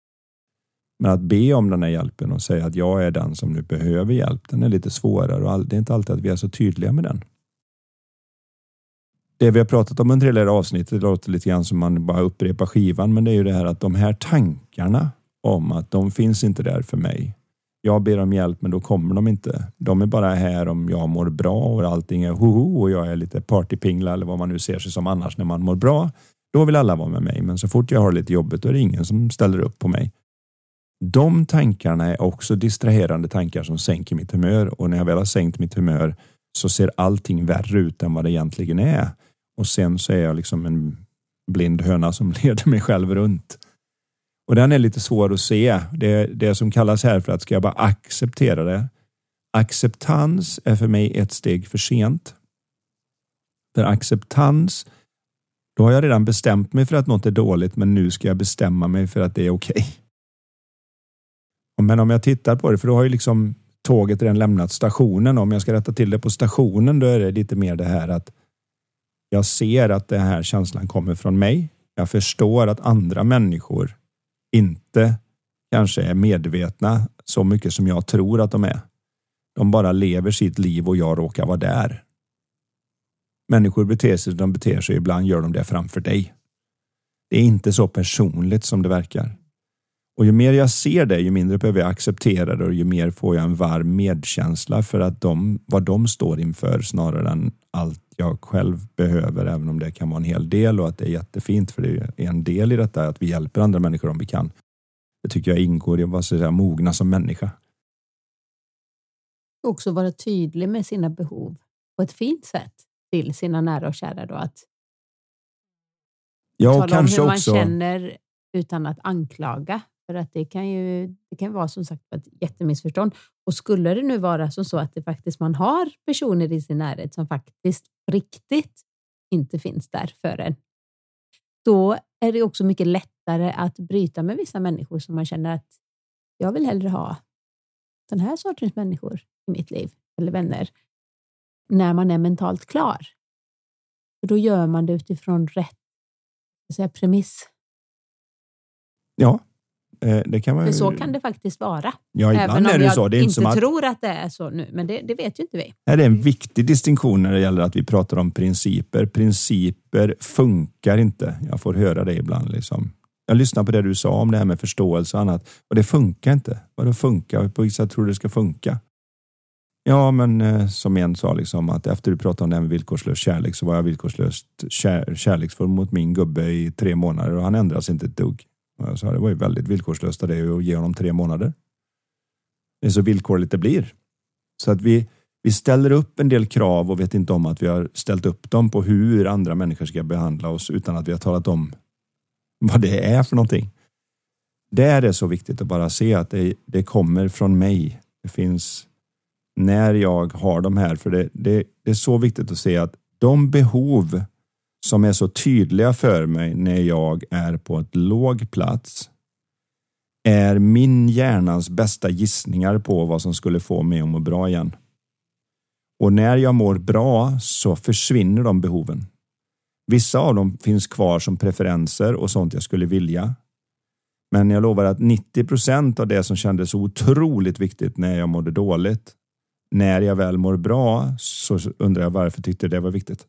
Men att be om den här hjälpen och säga att jag är den som nu behöver hjälp, den är lite svårare och det är inte alltid att vi är så tydliga med den. Det vi har pratat om under hela det här avsnittet, det låter lite grann som man bara upprepar skivan, men det är ju det här att de här tankarna om att de finns inte där för mig. Jag ber om hjälp men då kommer de inte. De är bara här om jag mår bra och allting är hoho och jag är lite partypingla eller vad man nu ser sig som annars när man mår bra. Då vill alla vara med mig, men så fort jag har lite jobbet då är det ingen som ställer upp på mig. De tankarna är också distraherande tankar som sänker mitt humör och när jag väl har sänkt mitt humör så ser allting värre ut än vad det egentligen är. Och sen så är jag liksom en blind höna som leder mig själv runt. Och den är lite svår att se. Det, det som kallas här för att ska jag bara acceptera det. Acceptans är för mig ett steg för sent. För acceptans, då har jag redan bestämt mig för att något är dåligt men nu ska jag bestämma mig för att det är okej. Men om jag tittar på det, för då har ju liksom tåget redan lämnat stationen. Om jag ska rätta till det på stationen då är det lite mer det här att jag ser att den här känslan kommer från mig. Jag förstår att andra människor inte kanske är medvetna så mycket som jag tror att de är. De bara lever sitt liv och jag råkar vara där. Människor beter sig, de beter sig ibland gör de det framför dig. Det är inte så personligt som det verkar. Och ju mer jag ser det, ju mindre behöver jag acceptera det och ju mer får jag en varm medkänsla för att de, vad de står inför snarare än allt jag själv behöver, även om det kan vara en hel del och att det är jättefint för det är en del i detta att vi hjälper andra människor om vi kan. Det tycker jag ingår i att vara mogna som människa. Också vara tydlig med sina behov på ett fint sätt till sina nära och kära då att ja, och tala kanske om hur också man känner utan att anklaga. För att det kan ju det kan vara som sagt ett jättemissförstånd. Och skulle det nu vara som så att det faktiskt man har personer i sin närhet som faktiskt riktigt inte finns där för en. Då är det också mycket lättare att bryta med vissa människor som man känner att jag vill hellre ha den här sortens människor i mitt liv eller vänner. När man är mentalt klar. För då gör man det utifrån rätt så säga, premiss. Ja. det kan man ju... För så kan det faktiskt vara. Ja, ibland Även om är det jag så. Det är inte inte som att... tror att det är så nu, men det, det vet ju inte vi. Det är en viktig distinktion när det gäller att vi pratar om principer. Principer funkar inte. Jag får höra det ibland liksom. Jag lyssnar på det du sa om det här med förståelse och annat. Och det funkar inte. Vadå funkar? På vissa tror det ska funka. Ja, men eh, som en sa liksom att efter du pratade om det här med villkorslös kärlek så var jag villkorslöst kär, kärleksfull mot min gubbe i tre månader och han ändras inte ett dugg. Och jag sa det var ju väldigt villkorslöst av det att ge honom tre månader. Det är så villkorligt det blir. Så att vi, vi ställer upp en del krav och vet inte om att vi har ställt upp dem på hur andra människor ska behandla oss utan att vi har talat om vad det är för någonting. Det är det så viktigt att bara se att det, det kommer från mig. Det finns när jag har de här, för det, det, det är så viktigt att se att de behov som är så tydliga för mig när jag är på ett låg plats är min hjärnans bästa gissningar på vad som skulle få mig att må bra igen. Och när jag mår bra så försvinner de behoven. Vissa av dem finns kvar som preferenser och sånt jag skulle vilja. Men jag lovar att nittio procent av det som kändes otroligt viktigt när jag mådde dåligt, när jag väl mår bra så undrar jag varför tyckte det var viktigt.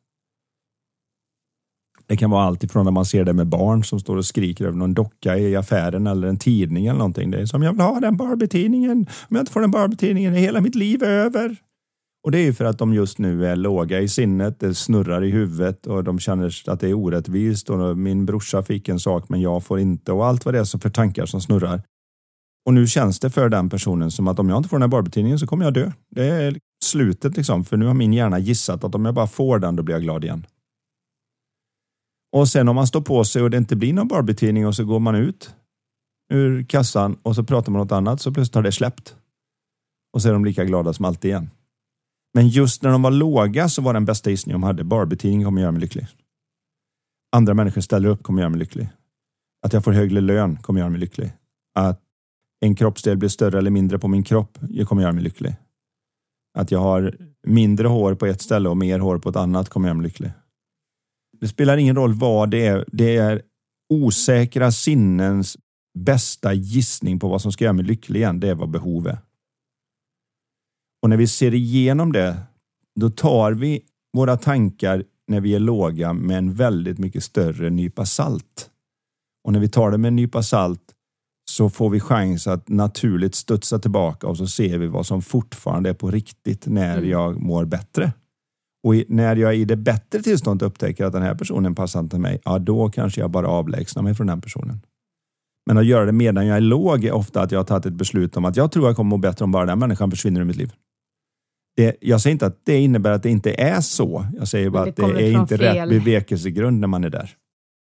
Det kan vara allt ifrån när man ser det med barn som står och skriker över någon docka i affären eller en tidning eller någonting. Det är som jag vill ha den Barbie-tidningen. Om jag inte får den Barbie-tidningen är hela mitt liv över. Och det är ju för att de just nu är låga i sinnet, det snurrar i huvudet och de känner att det är orättvist och min brorsa fick en sak men jag får inte och allt vad det är så för tankar som snurrar. Och nu känns det för den personen som att om jag inte får den här Barbie-tidningen så kommer jag dö. Det är slutet liksom, för nu har min hjärna gissat att om jag bara får den då blir jag glad igen. Och sen om man står på sig och det inte blir någon Barbie-tidning och så går man ut ur kassan och så pratar man något annat så plötsligt har det släppt. Och så är de lika glada som alltid igen. Men just när de var låga så var den bästa gissningen de hade. Barbie-tidning kommer göra mig lycklig. Andra människor ställer upp kommer göra mig lycklig. Att jag får högre lön kommer göra mig lycklig. Att en kroppsdel blir större eller mindre på min kropp kommer göra mig lycklig. Att jag har mindre hår på ett ställe och mer hår på ett annat kommer göra mig lycklig. Det spelar ingen roll vad det är. Det är osäkra sinnens bästa gissning på vad som ska göra mig lycklig igen. Det är vad behov är. Och när vi ser igenom det, då tar vi våra tankar när vi är låga med en väldigt mycket större nypa salt. Och när vi tar det med en nypa salt så får vi chans att naturligt studsa tillbaka och så ser vi vad som fortfarande är på riktigt när mm. jag mår bättre. Och när jag i det bättre tillståndet upptäcker att den här personen passar inte mig, ja då kanske jag bara avlägsnar mig från den personen. Men att göra det medan jag är låg är ofta att jag har tagit ett beslut om att jag tror jag kommer må bättre om bara den människan försvinner ur mitt liv. Det, jag säger inte att det innebär att det inte är så. Jag säger bara det att det är inte fel. Rätt bevekelsegrund när man är där.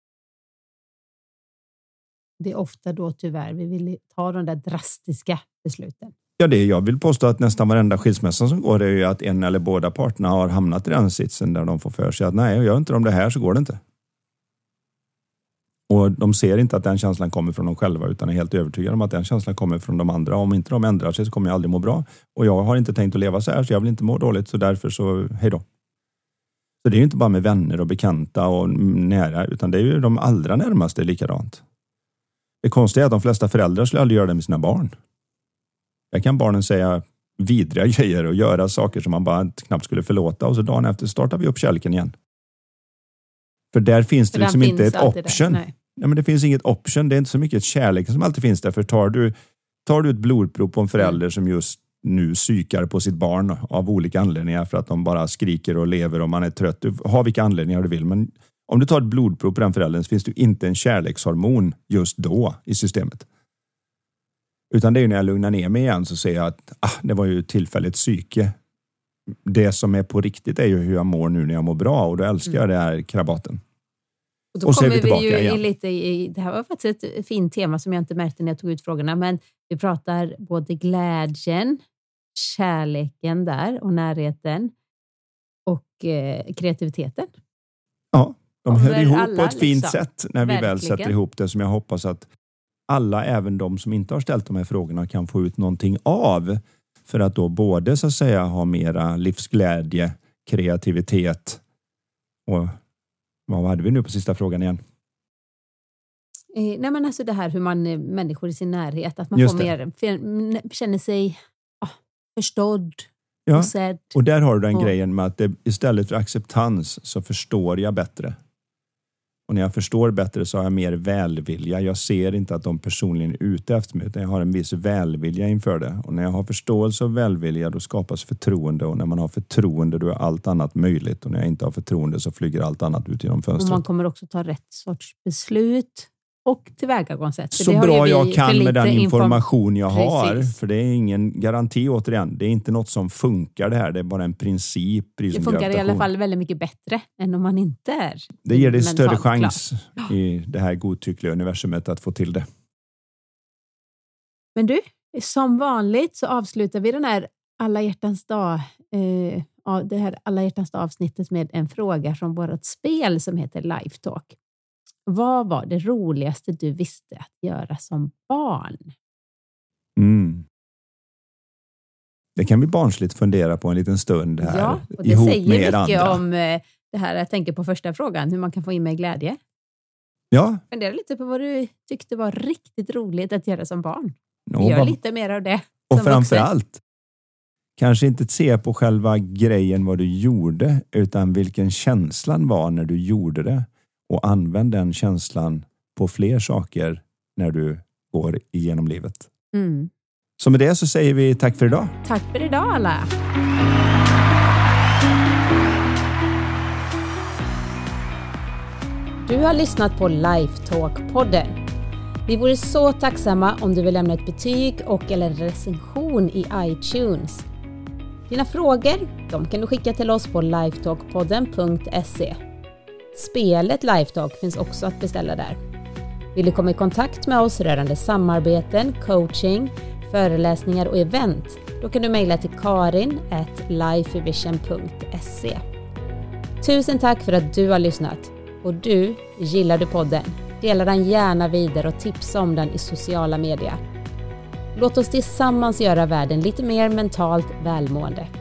Det är ofta då tyvärr vi vill ta de där drastiska besluten. Ja, det jag vill påstå att nästan varenda skilsmässa som går är ju att en eller båda parterna har hamnat i den sitsen där de får för sig att nej, gör inte de det här så går det inte. Och de ser inte att den känslan kommer från dem själva utan är helt övertygade om att den känslan kommer från de andra. Om inte de ändrar sig så kommer jag aldrig må bra. Och jag har inte tänkt att leva så här så jag vill inte må dåligt så därför så hej då. Så det är ju inte bara med vänner och bekanta och nära utan det är ju de allra närmaste likadant. Det konstiga är att de flesta föräldrar skulle aldrig göra det med sina barn. Där kan barnen säga vidriga grejer och göra saker som man bara knappt skulle förlåta och så dagen efter startar vi upp kärleken igen. För där finns det för liksom inte ett option. Ja, men det finns inget option. Det är inte så mycket kärlek som alltid finns där. För tar du, tar du ett blodprov på en förälder mm. som just nu psykar på sitt barn av olika anledningar för att de bara skriker och lever och man är trött. Du har vilka anledningar du vill. Men om du tar ett blodprov på den föräldern så finns det inte en kärlekshormon just då i systemet. Utan det är ju när jag lugnar ner mig igen så ser jag att ah, det var ju tillfälligt psyke. Det som är på riktigt är ju hur jag mår nu när jag mår bra och då älskar jag mm. det här krabaten. Och då och kommer vi, vi ju igen. lite i, det här var faktiskt ett fint tema som jag inte märkte när jag tog ut frågorna, men vi pratar både glädjen, kärleken där och närheten och eh, kreativiteten. Ja, de hör ihop alla, på ett fint liksom. sätt när vi Verkligen. väl sätter ihop det som jag hoppas att alla, även de som inte har ställt de här frågorna, kan få ut någonting av för att då både så att säga ha mera livsglädje, kreativitet och vad hade vi nu på sista frågan igen? Eh, nej men alltså det här hur man, människor i sin närhet, att man Just får det. mer, känner sig ah, förstådd Ja, och sedd. och där har du den och, grejen med att det, istället för acceptans så förstår jag bättre. Och när jag förstår bättre så har jag mer välvilja. Jag ser inte att de personligen är ute efter mig, utan jag har en viss välvilja inför det. Och när jag har förståelse och välvilja, då skapas förtroende. Och när man har förtroende, då är allt annat möjligt. Och när jag inte har förtroende så flyger allt annat ut genom fönstret. Och man kommer också ta rätt sorts beslut och tillvägagångssätt. Så bra jag kan med den information jag har. Precis. För det är ingen garanti återigen. Det är inte något som funkar det här. Det är bara en princip. Det funkar gravitation. I alla fall väldigt mycket bättre än om man inte är. Det ger dig större chans klar. I det här godtyckliga universumet att få till det. Men du, som vanligt så avslutar vi den här alla hjärtans dag, eh, det här alla hjärtans dag avsnittet med en fråga från vårt spel som heter Lifetalk. Vad var det roligaste du visste att göra som barn? Mm. Det kan vi barnsligt fundera på en liten stund här. Ja, och det ihop säger med mycket andra. om eh, det här jag tänker på första frågan. Hur man kan få in med glädje. Ja. Fundera lite på vad du tyckte var riktigt roligt att göra som barn. No, Gör bara... lite mer av det. Och framförallt, kanske inte se på själva grejen vad du gjorde, utan vilken känslan var när du gjorde det. Och använd den känslan på fler saker när du går igenom livet. Mm. Så med det så säger vi tack för idag. Tack för idag alla. Du har lyssnat på Lifetalk-podden. Vi vore så tacksamma om du vill lämna ett betyg och eller recension i iTunes. Dina frågor, de kan du skicka till oss på lifetalkpodden punkt se. Spelet Lifetalk finns också att beställa där. Vill du komma i kontakt med oss rörande samarbeten, coaching, föreläsningar och event, då kan du mejla till karin at lifevision punkt se. Tusen tack för att du har lyssnat. Och du, gillar du podden? Dela den gärna vidare och tipsa om den i sociala medier. Låt oss tillsammans göra världen lite mer mentalt välmående.